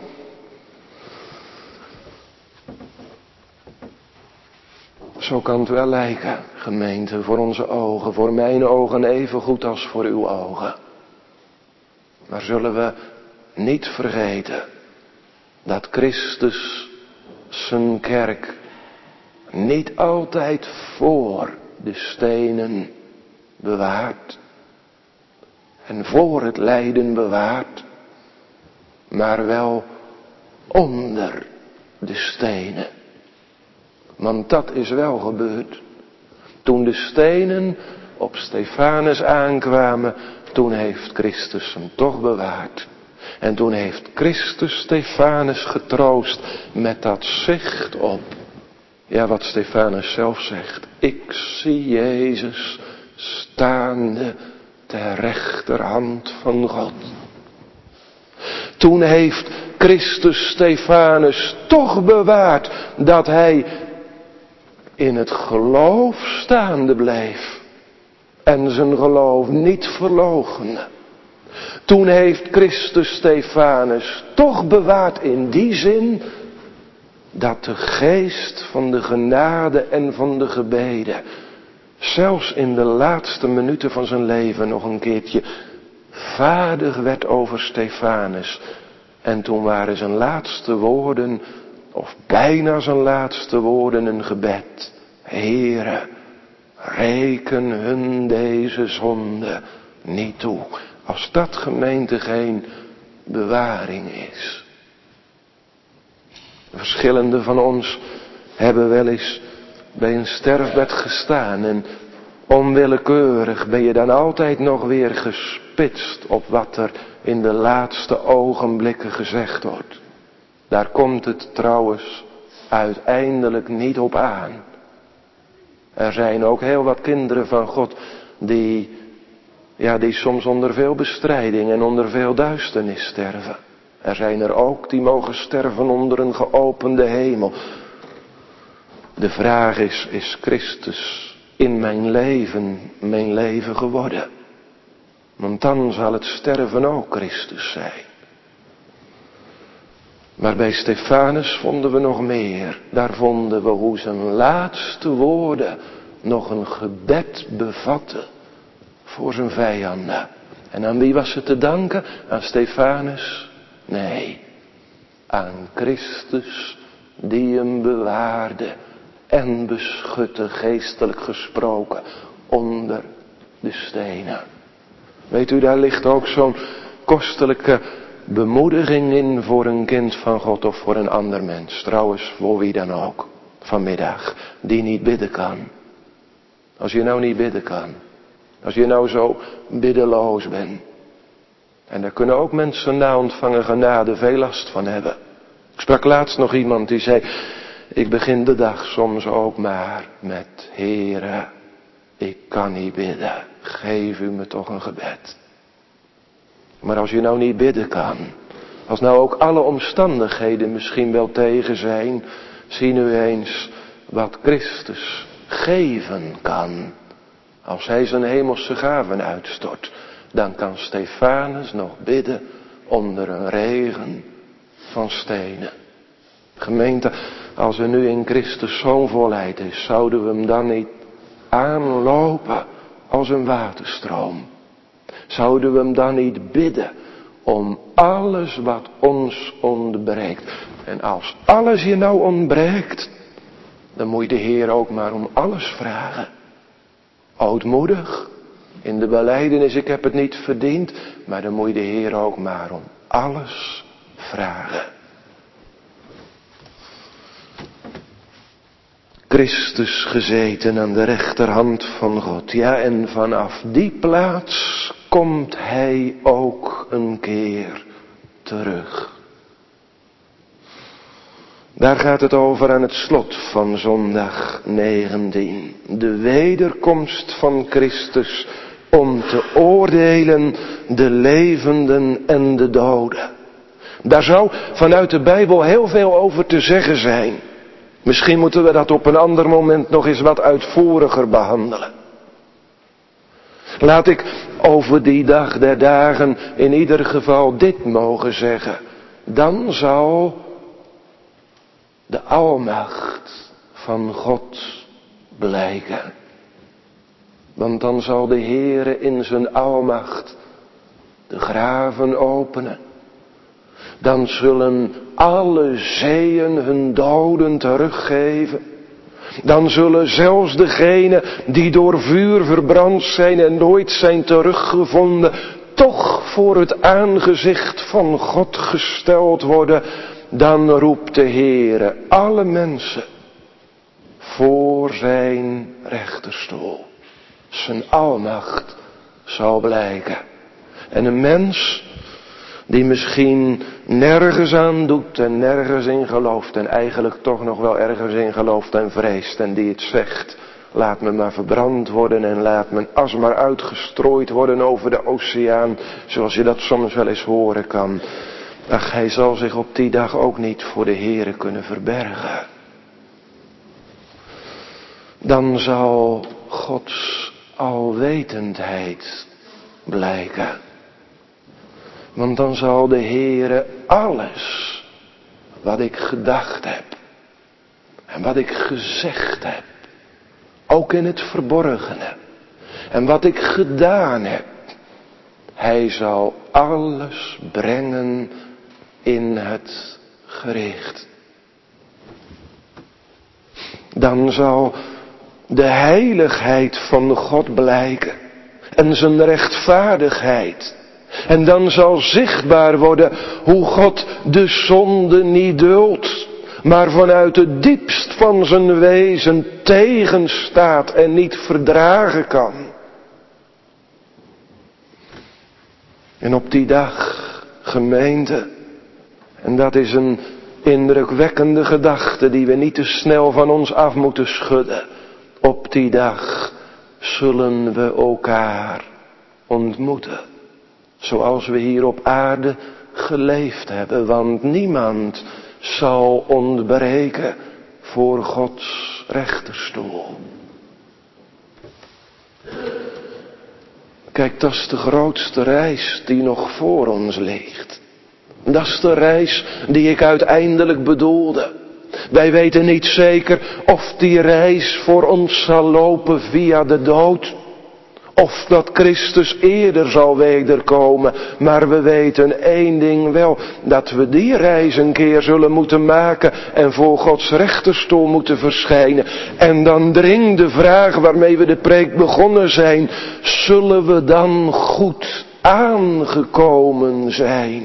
Zo kan het wel lijken, gemeente, voor onze ogen, voor mijn ogen even goed als voor uw ogen. Maar zullen we niet vergeten dat Christus zijn kerk niet altijd voor de stenen bewaart en voor het lijden bewaart, maar wel onder de stenen. Want dat is wel gebeurd. Toen de stenen op Stefanus aankwamen, toen heeft Christus hem toch bewaard. En toen heeft Christus Stefanus getroost met dat zicht op. Ja, wat Stefanus zelf zegt. Ik zie Jezus staande ter rechterhand van God. Toen heeft Christus Stefanus toch bewaard dat hij in het geloof staande bleef en zijn geloof niet verloochende. Toen heeft Christus Stefanus toch bewaard in die zin dat de geest van de genade en van de gebeden zelfs in de laatste minuten van zijn leven nog een keertje vaardig werd over Stefanus. En toen waren zijn laatste woorden, of bijna zijn laatste woorden, een gebed. Heere, reken hun deze zonde niet toe. Als dat, gemeente, geen bewaring is. Verschillende van ons hebben wel eens bij een sterfbed gestaan en onwillekeurig ben je dan altijd nog weer gespitst op wat er in de laatste ogenblikken gezegd wordt. Daar komt het trouwens uiteindelijk niet op aan. Er zijn ook heel wat kinderen van God die, ja, die soms onder veel bestrijding en onder veel duisternis sterven. Er zijn er ook die mogen sterven onder een geopende hemel. De vraag is, is Christus in mijn leven, mijn leven geworden? Want dan zal het sterven ook Christus zijn. Maar bij Stefanus vonden we nog meer. Daar vonden we hoe zijn laatste woorden nog een gebed bevatten voor zijn vijanden. En aan wie was het te danken? Aan Stefanus? Nee, aan Christus die hem bewaarde en beschutte, geestelijk gesproken, onder de stenen. Weet u, daar ligt ook zo'n kostelijke bemoediging in voor een kind van God of voor een ander mens. Trouwens, voor wie dan ook, vanmiddag, die niet bidden kan. Als je nou niet bidden kan, als je nou zo biddeloos bent. En daar kunnen ook mensen na ontvangen genade veel last van hebben. Ik sprak laatst nog iemand die zei, ik begin de dag soms ook maar met, Heere, ik kan niet bidden, geef u me toch een gebed. Maar als je nou niet bidden kan, als nou ook alle omstandigheden misschien wel tegen zijn, zie nu eens wat Christus geven kan. Als hij zijn hemelse gaven uitstort, dan kan Stefanus nog bidden onder een regen van stenen. Gemeente, als er nu in Christus zo'n volheid is, zouden we hem dan niet aanlopen als een waterstroom? Zouden we hem dan niet bidden om alles wat ons ontbreekt? En als alles je nou ontbreekt, dan moet je de Heer ook maar om alles vragen. Ootmoedig, In de belijdenis, ik heb het niet verdiend, maar dan moet je de Heer ook maar om alles vragen. Christus gezeten aan de rechterhand van God. Ja, en vanaf die plaats komt Hij ook een keer terug. Daar gaat het over aan het slot van zondag negentien. De wederkomst van Christus om te oordelen de levenden en de doden. Daar zou vanuit de Bijbel heel veel over te zeggen zijn. Misschien moeten we dat op een ander moment nog eens wat uitvoeriger behandelen. Laat ik over die dag der dagen in ieder geval dit mogen zeggen. Dan zal de almacht van God blijken. Want dan zal de Heere in zijn almacht de graven openen. Dan zullen alle zeeën hun doden teruggeven. Dan zullen zelfs degenen die door vuur verbrand zijn en nooit zijn teruggevonden, toch voor het aangezicht van God gesteld worden. Dan roept de Heere alle mensen voor zijn rechterstoel. Zijn almacht zal blijken. En een mens die misschien nergens aan doet en nergens in gelooft en eigenlijk toch nog wel ergens in gelooft en vreest en die het zegt, laat me maar verbrand worden en laat mijn as maar uitgestrooid worden over de oceaan, zoals je dat soms wel eens horen kan. Ach, hij zal zich op die dag ook niet voor de Heere kunnen verbergen. Dan zal Gods alwetendheid blijken. Want dan zal de Heere alles wat ik gedacht heb en wat ik gezegd heb, ook in het verborgene, en wat ik gedaan heb, Hij zal alles brengen in het gericht. Dan zal de heiligheid van God blijken en zijn rechtvaardigheid. En dan zal zichtbaar worden hoe God de zonde niet duldt, maar vanuit het diepst van zijn wezen tegenstaat en niet verdragen kan. En op die dag, gemeente, en dat is een indrukwekkende gedachte die we niet te snel van ons af moeten schudden. Op die dag zullen we elkaar ontmoeten. Zoals we hier op aarde geleefd hebben. Want niemand zal ontbreken voor Gods rechterstoel. Kijk, dat is de grootste reis die nog voor ons ligt. Dat is de reis die ik uiteindelijk bedoelde. Wij weten niet zeker of die reis voor ons zal lopen via de dood. Of dat Christus eerder zal wederkomen. Maar we weten één ding wel. Dat we die reis een keer zullen moeten maken. En voor Gods rechterstoel moeten verschijnen. En dan dringt de vraag waarmee we de preek begonnen zijn. Zullen we dan goed aangekomen zijn?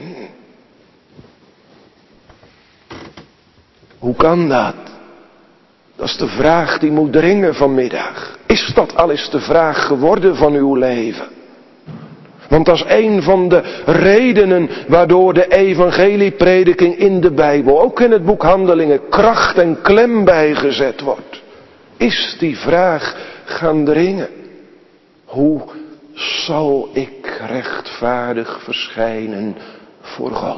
Hoe kan dat? Dat is de vraag die moet dringen vanmiddag. Is dat al eens de vraag geworden van uw leven? Want dat is een van de redenen waardoor de evangelieprediking in de Bijbel, ook in het boek Handelingen, kracht en klem bijgezet wordt. Is die vraag gaan dringen. Hoe zal ik rechtvaardig verschijnen voor God?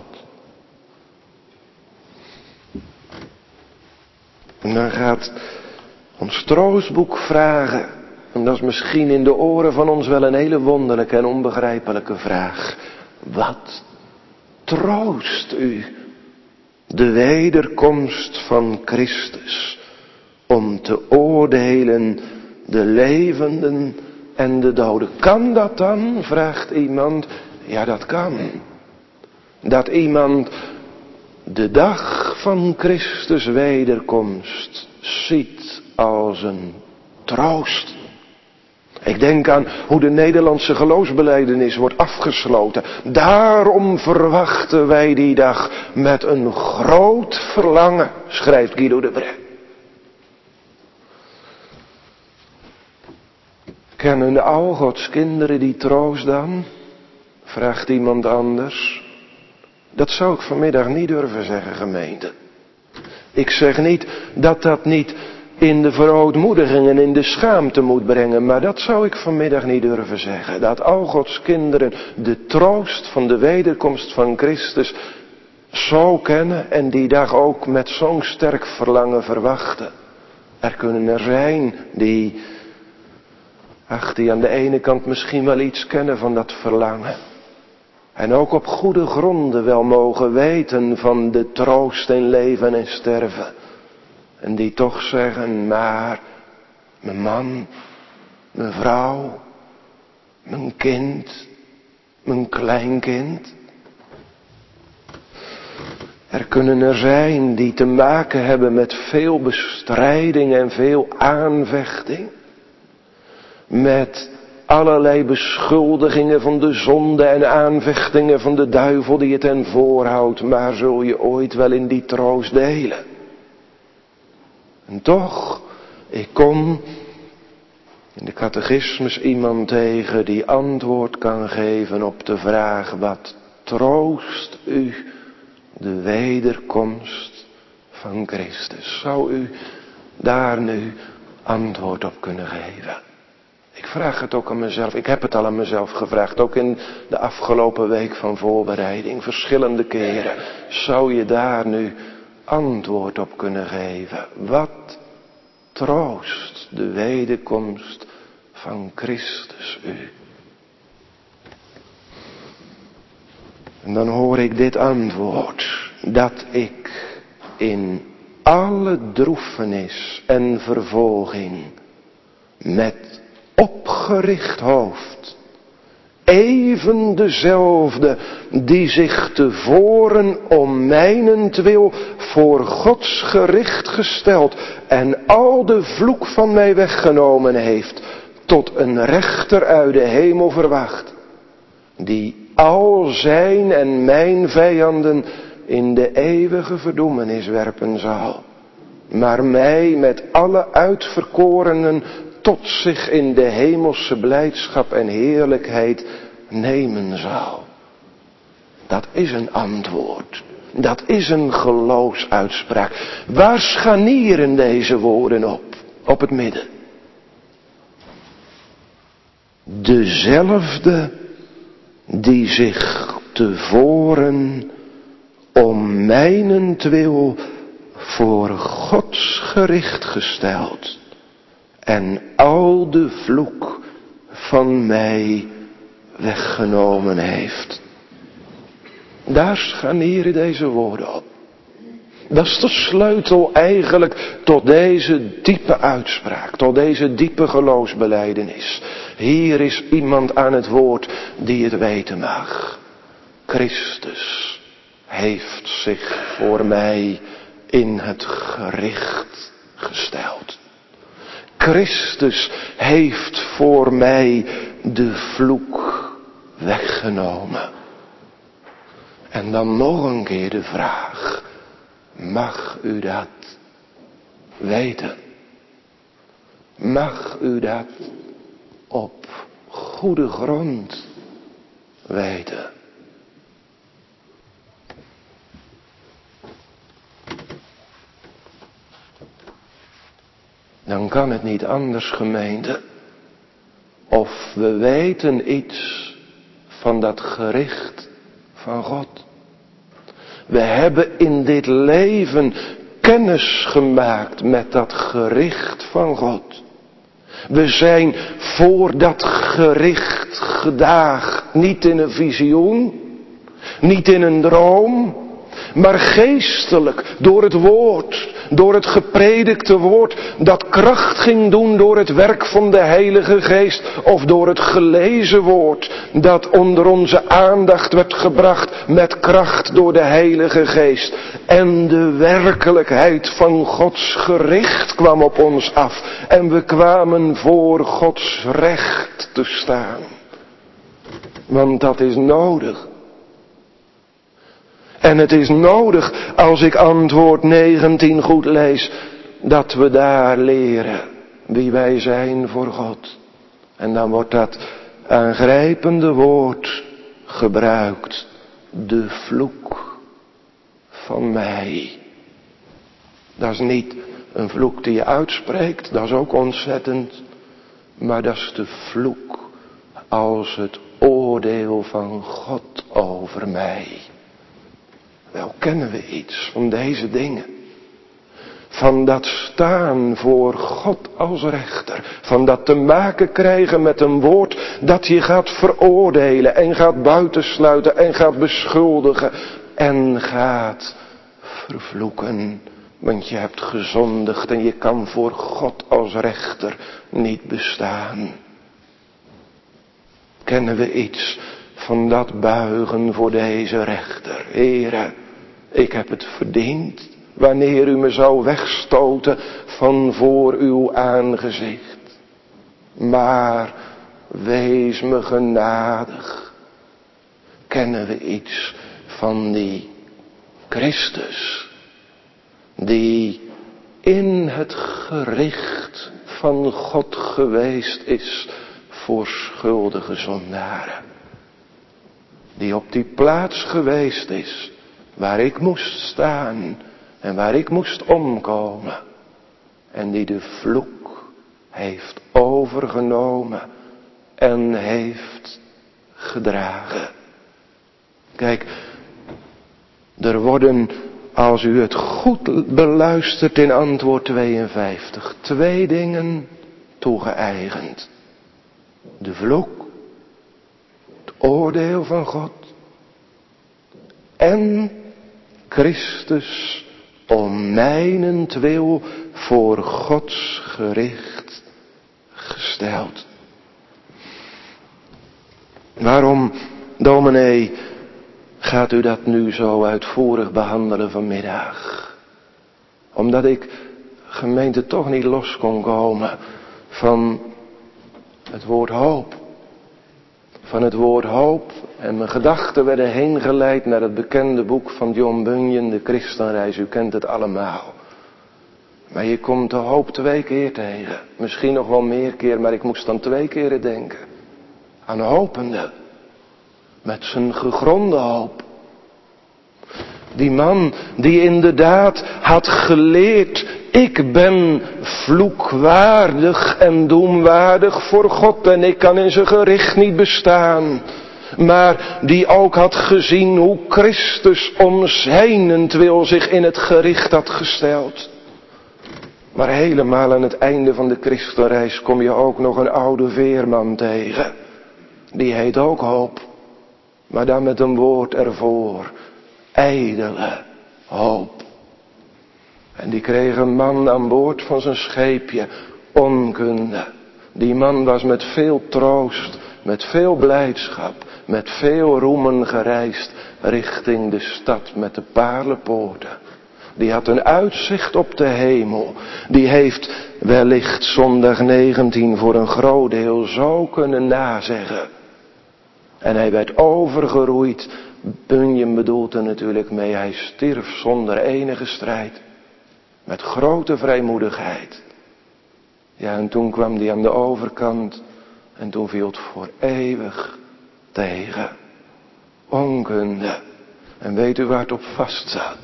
En dan gaat ons troostboek vragen, en dat is misschien in de oren van ons wel een hele wonderlijke en onbegrijpelijke vraag. Wat troost u de wederkomst van Christus om te oordelen de levenden en de doden? Kan dat dan, vraagt iemand. Ja, dat kan. Dat iemand de dag van Christus wederkomst ziet als een troost. Ik denk aan hoe de Nederlandse geloofsbelijdenis wordt afgesloten. Daarom verwachten wij die dag met een groot verlangen, schrijft Guido de Brij. Kennen al Gods kinderen die troost dan? Vraagt iemand anders. Dat zou ik vanmiddag niet durven zeggen, gemeente. Ik zeg niet dat dat niet in de verootmoediging en in de schaamte moet brengen. Maar dat zou ik vanmiddag niet durven zeggen. Dat al Gods kinderen de troost van de wederkomst van Christus zo kennen en die dag ook met zo'n sterk verlangen verwachten. Er kunnen er zijn die, ach, die aan de ene kant misschien wel iets kennen van dat verlangen. En ook op goede gronden wel mogen weten van de troost in leven en sterven. En die toch zeggen, maar mijn man, mijn vrouw, mijn kind, mijn kleinkind. Er kunnen er zijn die te maken hebben met veel bestrijding en veel aanvechting. Met allerlei beschuldigingen van de zonde en aanvechtingen van de duivel die het hen voorhoudt. Maar zul je ooit wel in die troost delen? En toch, ik kom in de catechismus iemand tegen die antwoord kan geven op de vraag: wat troost u de wederkomst van Christus? Zou u daar nu antwoord op kunnen geven? Ik vraag het ook aan mezelf. Ik heb het al aan mezelf gevraagd. Ook in de afgelopen week van voorbereiding. Verschillende keren. Zou je daar nu antwoord op kunnen geven? Wat troost de wederkomst van Christus u? En dan hoor ik dit antwoord. Dat ik in alle droefenis en vervolging met opgericht hoofd, even dezelfde die zich tevoren om mijnentwil voor Gods gericht gesteld en al de vloek van mij weggenomen heeft, tot een rechter uit de hemel verwacht, die al zijn en mijn vijanden in de eeuwige verdoemenis werpen zal, maar mij met alle uitverkorenen tot zich in de hemelse blijdschap en heerlijkheid nemen zal. Dat is een antwoord. Dat is een geloofsuitspraak. Waar scharnieren deze woorden op? Op het midden. Dezelfde die zich tevoren om mijnentwil voor Gods gericht gesteld en al de vloek van mij weggenomen heeft. Daar scharnieren deze woorden op. Dat is de sleutel eigenlijk tot deze diepe uitspraak, tot deze diepe geloofsbelijdenis. Hier is iemand aan het woord die het weten mag. Christus heeft zich voor mij in het gericht gesteld. Christus heeft voor mij de vloek weggenomen. En dan nog een keer de vraag: mag u dat weten? Mag u dat op goede grond weten? Dan kan het niet anders, gemeente. Of we weten iets van dat gericht van God. We hebben in dit leven kennis gemaakt met dat gericht van God. We zijn voor dat gericht gedaagd. Niet in een visioen, niet in een droom, maar geestelijk, door het woord, door het gepredikte woord, dat kracht ging doen door het werk van de Heilige Geest, of door het gelezen woord, dat onder onze aandacht werd gebracht met kracht door de Heilige Geest. En de werkelijkheid van Gods gericht kwam op ons af. En we kwamen voor Gods recht te staan. Want dat is nodig. En het is nodig, als ik antwoord negentien goed lees, dat we daar leren wie wij zijn voor God. En dan wordt dat aangrijpende woord gebruikt. De vloek van mij. Dat is niet een vloek die je uitspreekt, dat is ook ontzettend. Maar dat is de vloek als het oordeel van God over mij. Wel kennen we iets van deze dingen. Van dat staan voor God als rechter. Van dat te maken krijgen met een woord dat je gaat veroordelen en gaat buitensluiten en gaat beschuldigen en gaat vervloeken. Want je hebt gezondigd en je kan voor God als rechter niet bestaan. Kennen we iets van dat buigen voor deze rechter? Heere, ik heb het verdiend. Wanneer u me zou wegstoten van voor uw aangezicht. Maar wees me genadig. Kennen we iets van die Christus. Die in het gericht van God geweest is voor schuldige zondaren. Die op die plaats geweest is waar ik moest staan. En waar ik moest omkomen. En die de vloek heeft overgenomen. En heeft gedragen. Kijk. Er worden, als u het goed beluistert in antwoord tweeënvijftig. Twee dingen toegeëigend. De vloek. Het oordeel van God. En Christus. Om mijnentwil voor Gods gericht gesteld. Waarom, dominee, gaat u dat nu zo uitvoerig behandelen vanmiddag? Omdat ik, gemeente, toch niet los kon komen van het woord hoop. Van het woord hoop. En mijn gedachten werden heen geleid naar het bekende boek van John Bunyan, de Christenreis. U kent het allemaal. Maar je komt de hoop twee keer tegen. Misschien nog wel meer keer, maar ik moest dan twee keren denken. Aan hopende. Met zijn gegronde hoop. Die man die inderdaad had geleerd. Ik ben vloekwaardig en doemwaardig voor God. En ik kan in zijn gericht niet bestaan. Maar die ook had gezien hoe Christus om zijnentwil zich in het gericht had gesteld. Maar helemaal aan het einde van de Christenreis kom je ook nog een oude veerman tegen. Die heet ook hoop. Maar dan met een woord ervoor. Ijdele hoop. En die kreeg een man aan boord van zijn scheepje. Onkunde. Die man was met veel troost. Met veel blijdschap. Met veel roemen gereisd. Richting de stad met de paarlenpoorten. Die had een uitzicht op de hemel. Die heeft wellicht zondag negentien voor een groot deel zo kunnen nazeggen. En hij werd overgeroeid. Bunyan bedoelt er natuurlijk mee. Hij stierf zonder enige strijd. Met grote vrijmoedigheid. Ja, en toen kwam hij aan de overkant. En toen viel het voor eeuwig tegen. Onkunde. En weet u waar het op vast zat?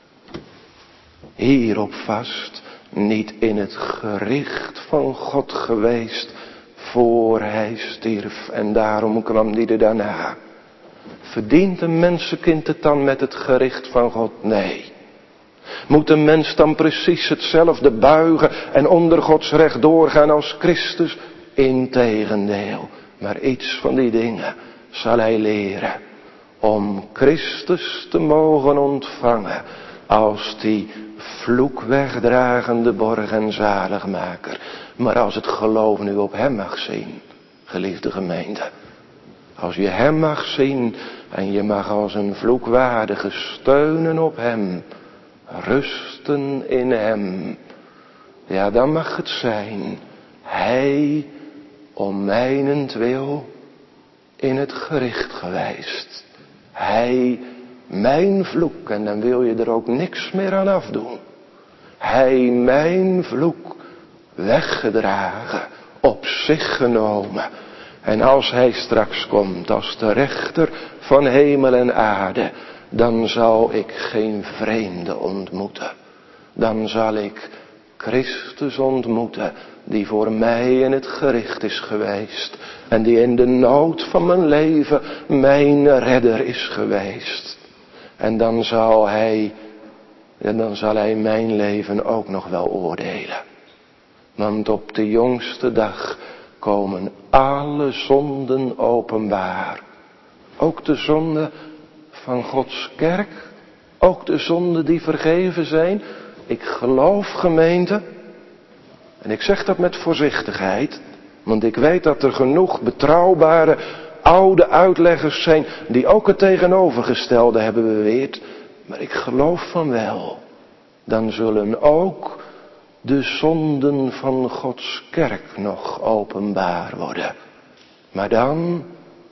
Hierop vast. Niet in het gericht van God geweest. Voor hij stierf. En daarom kwam hij er daarna. Verdient een mensenkind het dan met het gericht van God? Nee. Moet een mens dan precies hetzelfde buigen en onder Gods recht doorgaan als Christus? Integendeel. Maar iets van die dingen zal hij leren. Om Christus te mogen ontvangen als die vloekwegdragende borg en zaligmaker. Maar als het geloof nu op hem mag zien, geliefde gemeente. Als je hem mag zien en je mag als een vloekwaardige steunen op hem, rusten in hem. Ja, dan mag het zijn, hij om mijnentwil in het gericht gewijst. Hij mijn vloek, en dan wil je er ook niks meer aan afdoen. Hij mijn vloek weggedragen, op zich genomen. En als hij straks komt als de rechter van hemel en aarde, dan zal ik geen vreemde ontmoeten. Dan zal ik Christus ontmoeten, die voor mij in het gericht is geweest. En die in de nood van mijn leven mijn redder is geweest. En dan zal hij, en dan zal hij mijn leven ook nog wel oordelen. Want op de jongste dag komen alle zonden openbaar. Ook de zonden van Gods kerk. Ook de zonden die vergeven zijn. Ik geloof, gemeente, en ik zeg dat met voorzichtigheid, want ik weet dat er genoeg betrouwbare oude uitleggers zijn die ook het tegenovergestelde hebben beweerd. Maar ik geloof van wel. Dan zullen ook de zonden van Gods kerk nog openbaar worden. Maar dan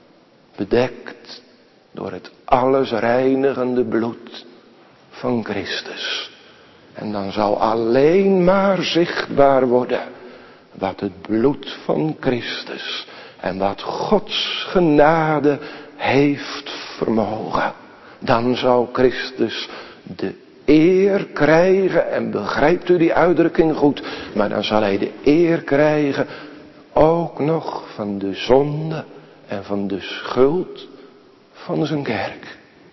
bedekt door het alles reinigende bloed van Christus. En dan zal alleen maar zichtbaar worden wat het bloed van Christus en wat Gods genade heeft vermogen. Dan zal Christus de eer krijgen, en begrijpt u die uitdrukking goed, maar dan zal hij de eer krijgen ook nog van de zonde en van de schuld van zijn kerk.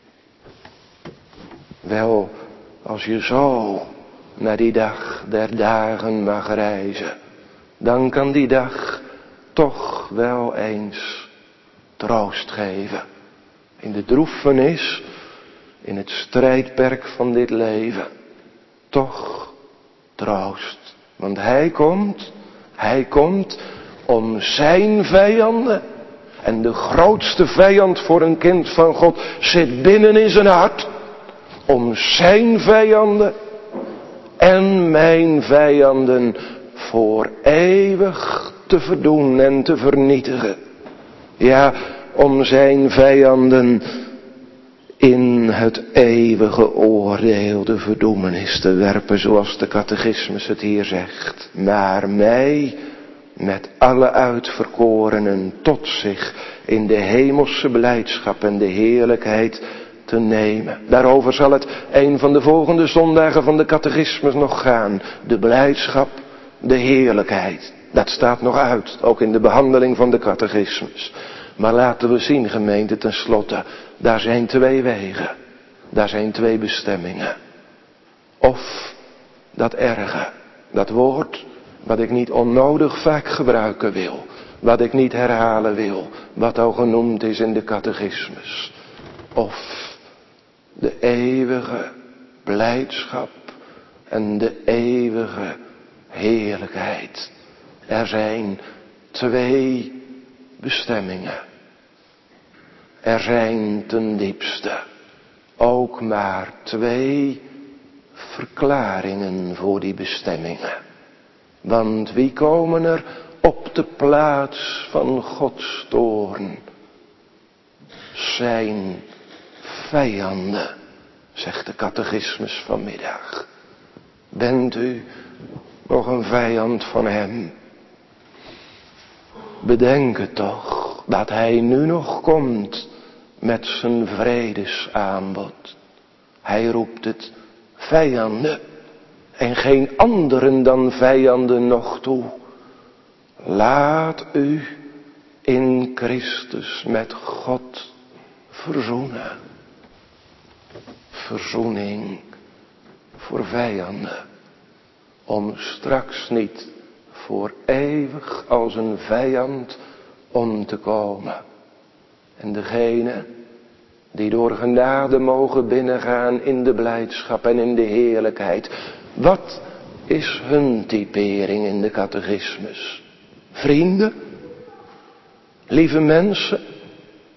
Wel, als je zo naar die dag der dagen mag reizen, dan kan die dag toch wel eens troost geven. In de droefenis, in het strijdperk van dit leven, toch troost. Want hij komt, hij komt om zijn vijanden. En de grootste vijand voor een kind van God zit binnen in zijn hart. Om zijn vijanden en mijn vijanden voor eeuwig te verdoen en te vernietigen. Ja, om zijn vijanden in het eeuwige oordeel de verdoemenis te werpen, zoals de catechismus het hier zegt. Maar mij met alle uitverkorenen tot zich in de hemelse blijdschap en de heerlijkheid te nemen. Daarover zal het een van de volgende zondagen van de catechismus nog gaan. De blijdschap, de heerlijkheid. Dat staat nog uit, ook in de behandeling van de catechismus. Maar laten we zien, gemeente, tenslotte, daar zijn twee wegen. Daar zijn twee bestemmingen. Of dat erge, dat woord wat ik niet onnodig vaak gebruiken wil. Wat ik niet herhalen wil. Wat al genoemd is in de catechismus. Of de eeuwige blijdschap en de eeuwige heerlijkheid. Er zijn twee bestemmingen. Er zijn ten diepste ook maar twee verklaringen voor die bestemmingen. Want wie komen er op de plaats van Gods toorn? Zijn vijanden, zegt de catechismus vanmiddag. Bent u nog een vijand van hem? Bedenk het toch, dat hij nu nog komt met zijn vredesaanbod. Hij roept het vijanden en geen anderen dan vijanden nog toe. Laat u in Christus met God verzoenen. Verzoening voor vijanden. Om straks niet voor eeuwig als een vijand om te komen. En degene die door genade mogen binnengaan in de blijdschap en in de heerlijkheid. Wat is hun typering in de catechismus? Vrienden, lieve mensen,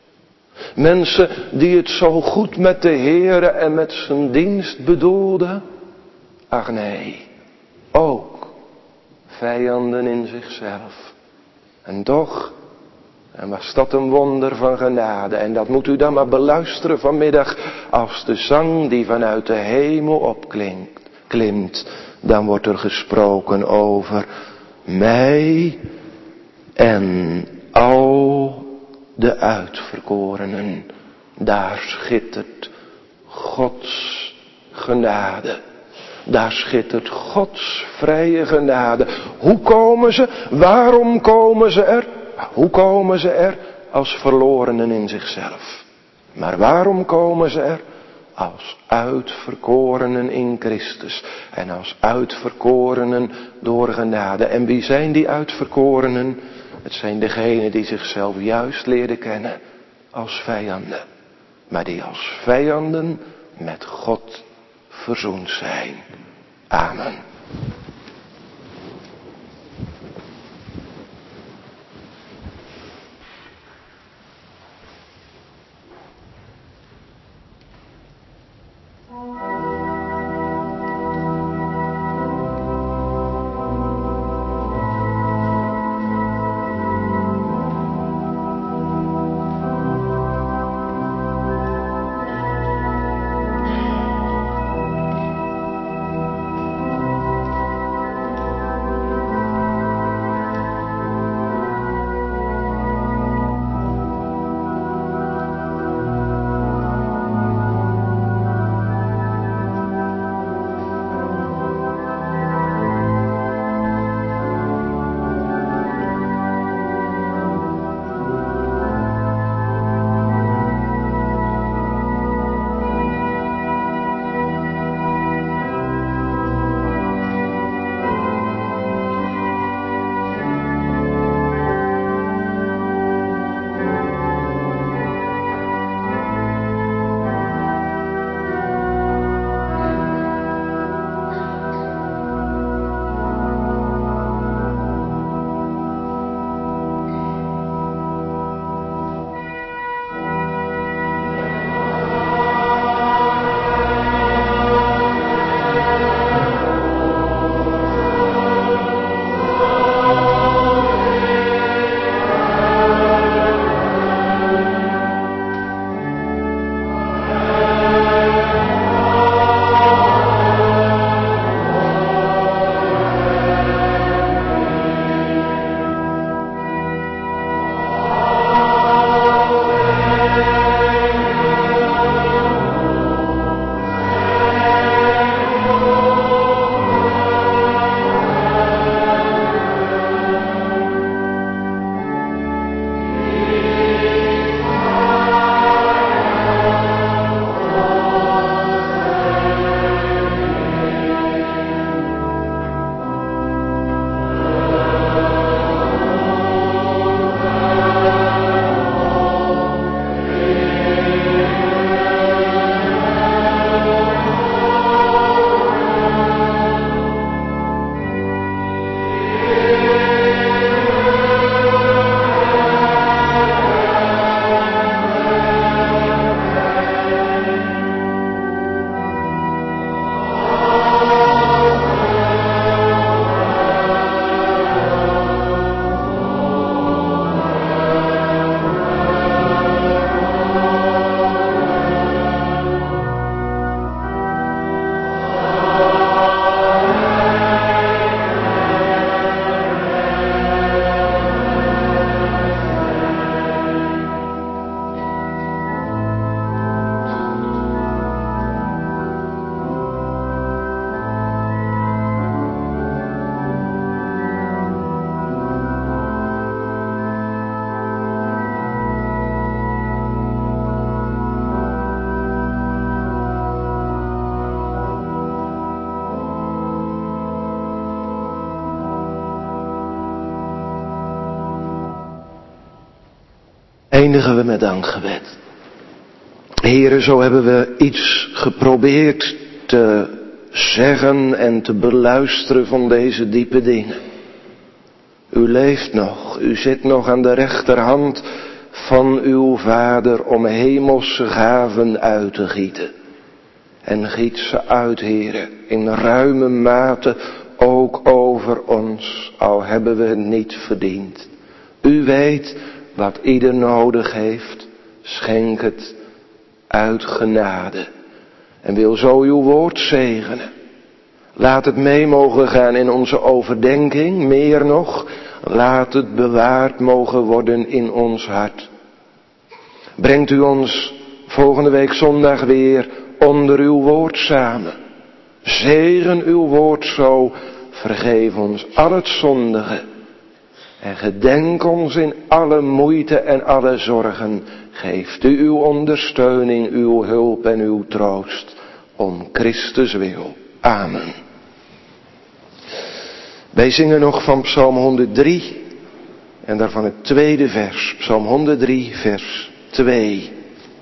Mensen die het zo goed met de Heere en met zijn dienst bedoelden. Ach nee, ook vijanden in zichzelf. En toch, en was dat een wonder van genade. En dat moet u dan maar beluisteren vanmiddag als de zang die vanuit de hemel opklinkt, klimt. Dan wordt er gesproken over mij en al de uitverkorenen. Daar schittert Gods genade. Daar schittert Gods vrije genade. Hoe komen ze? Waarom komen ze er? Hoe komen ze er? Als verlorenen in zichzelf. Maar waarom komen ze er? Als uitverkorenen in Christus. En als uitverkorenen door genade. En wie zijn die uitverkorenen? Het zijn degenen die zichzelf juist leerden kennen als vijanden. Maar die als vijanden met God verzoend zijn. Amen. eindigen we met dankgebed. Heren, zo hebben we iets geprobeerd te zeggen en te beluisteren van deze diepe dingen. U leeft nog, u zit nog aan de rechterhand van uw Vader om hemelse gaven uit te gieten. En giet ze uit, Heere, in ruime mate ook over ons, al hebben we het niet verdiend. U weet wat ieder nodig heeft, schenk het uit genade. En wil zo uw woord zegenen. Laat het mee mogen gaan in onze overdenking, meer nog, laat het bewaard mogen worden in ons hart. Brengt u ons volgende week zondag weer onder uw woord samen. Zegen uw woord zo, vergeef ons al het zondige. En gedenk ons in alle moeite en alle zorgen. Geeft u uw ondersteuning, uw hulp en uw troost. Om Christus wil. Amen. Wij zingen nog van Psalm honderddrie. En daarvan het tweede vers. Psalm honderddrie vers twee.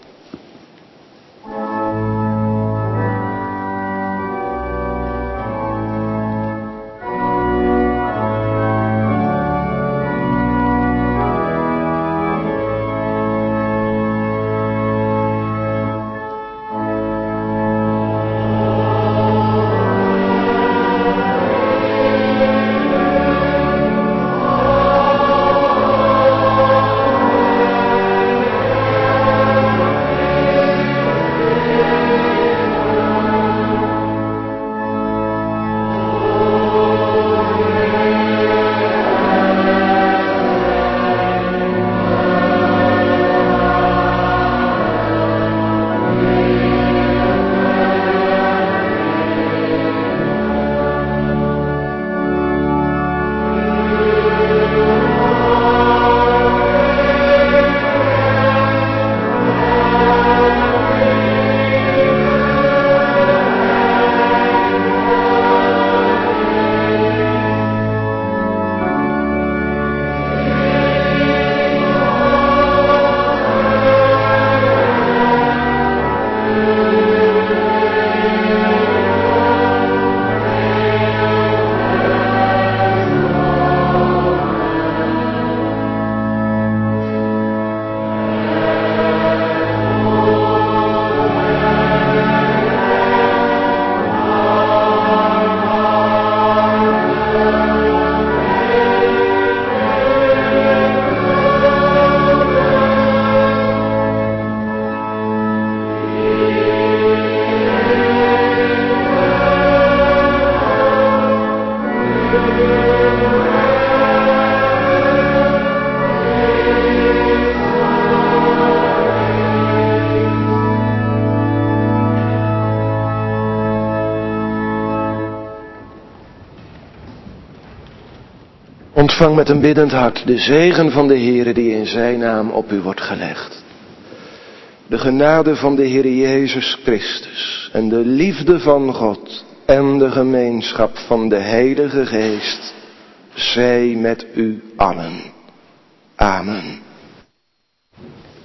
Ontvang met een biddend hart de zegen van de Heere die in zijn naam op u wordt gelegd. De genade van de Heer Jezus Christus en de liefde van God en de gemeenschap van de Heilige Geest zij met u allen. Amen.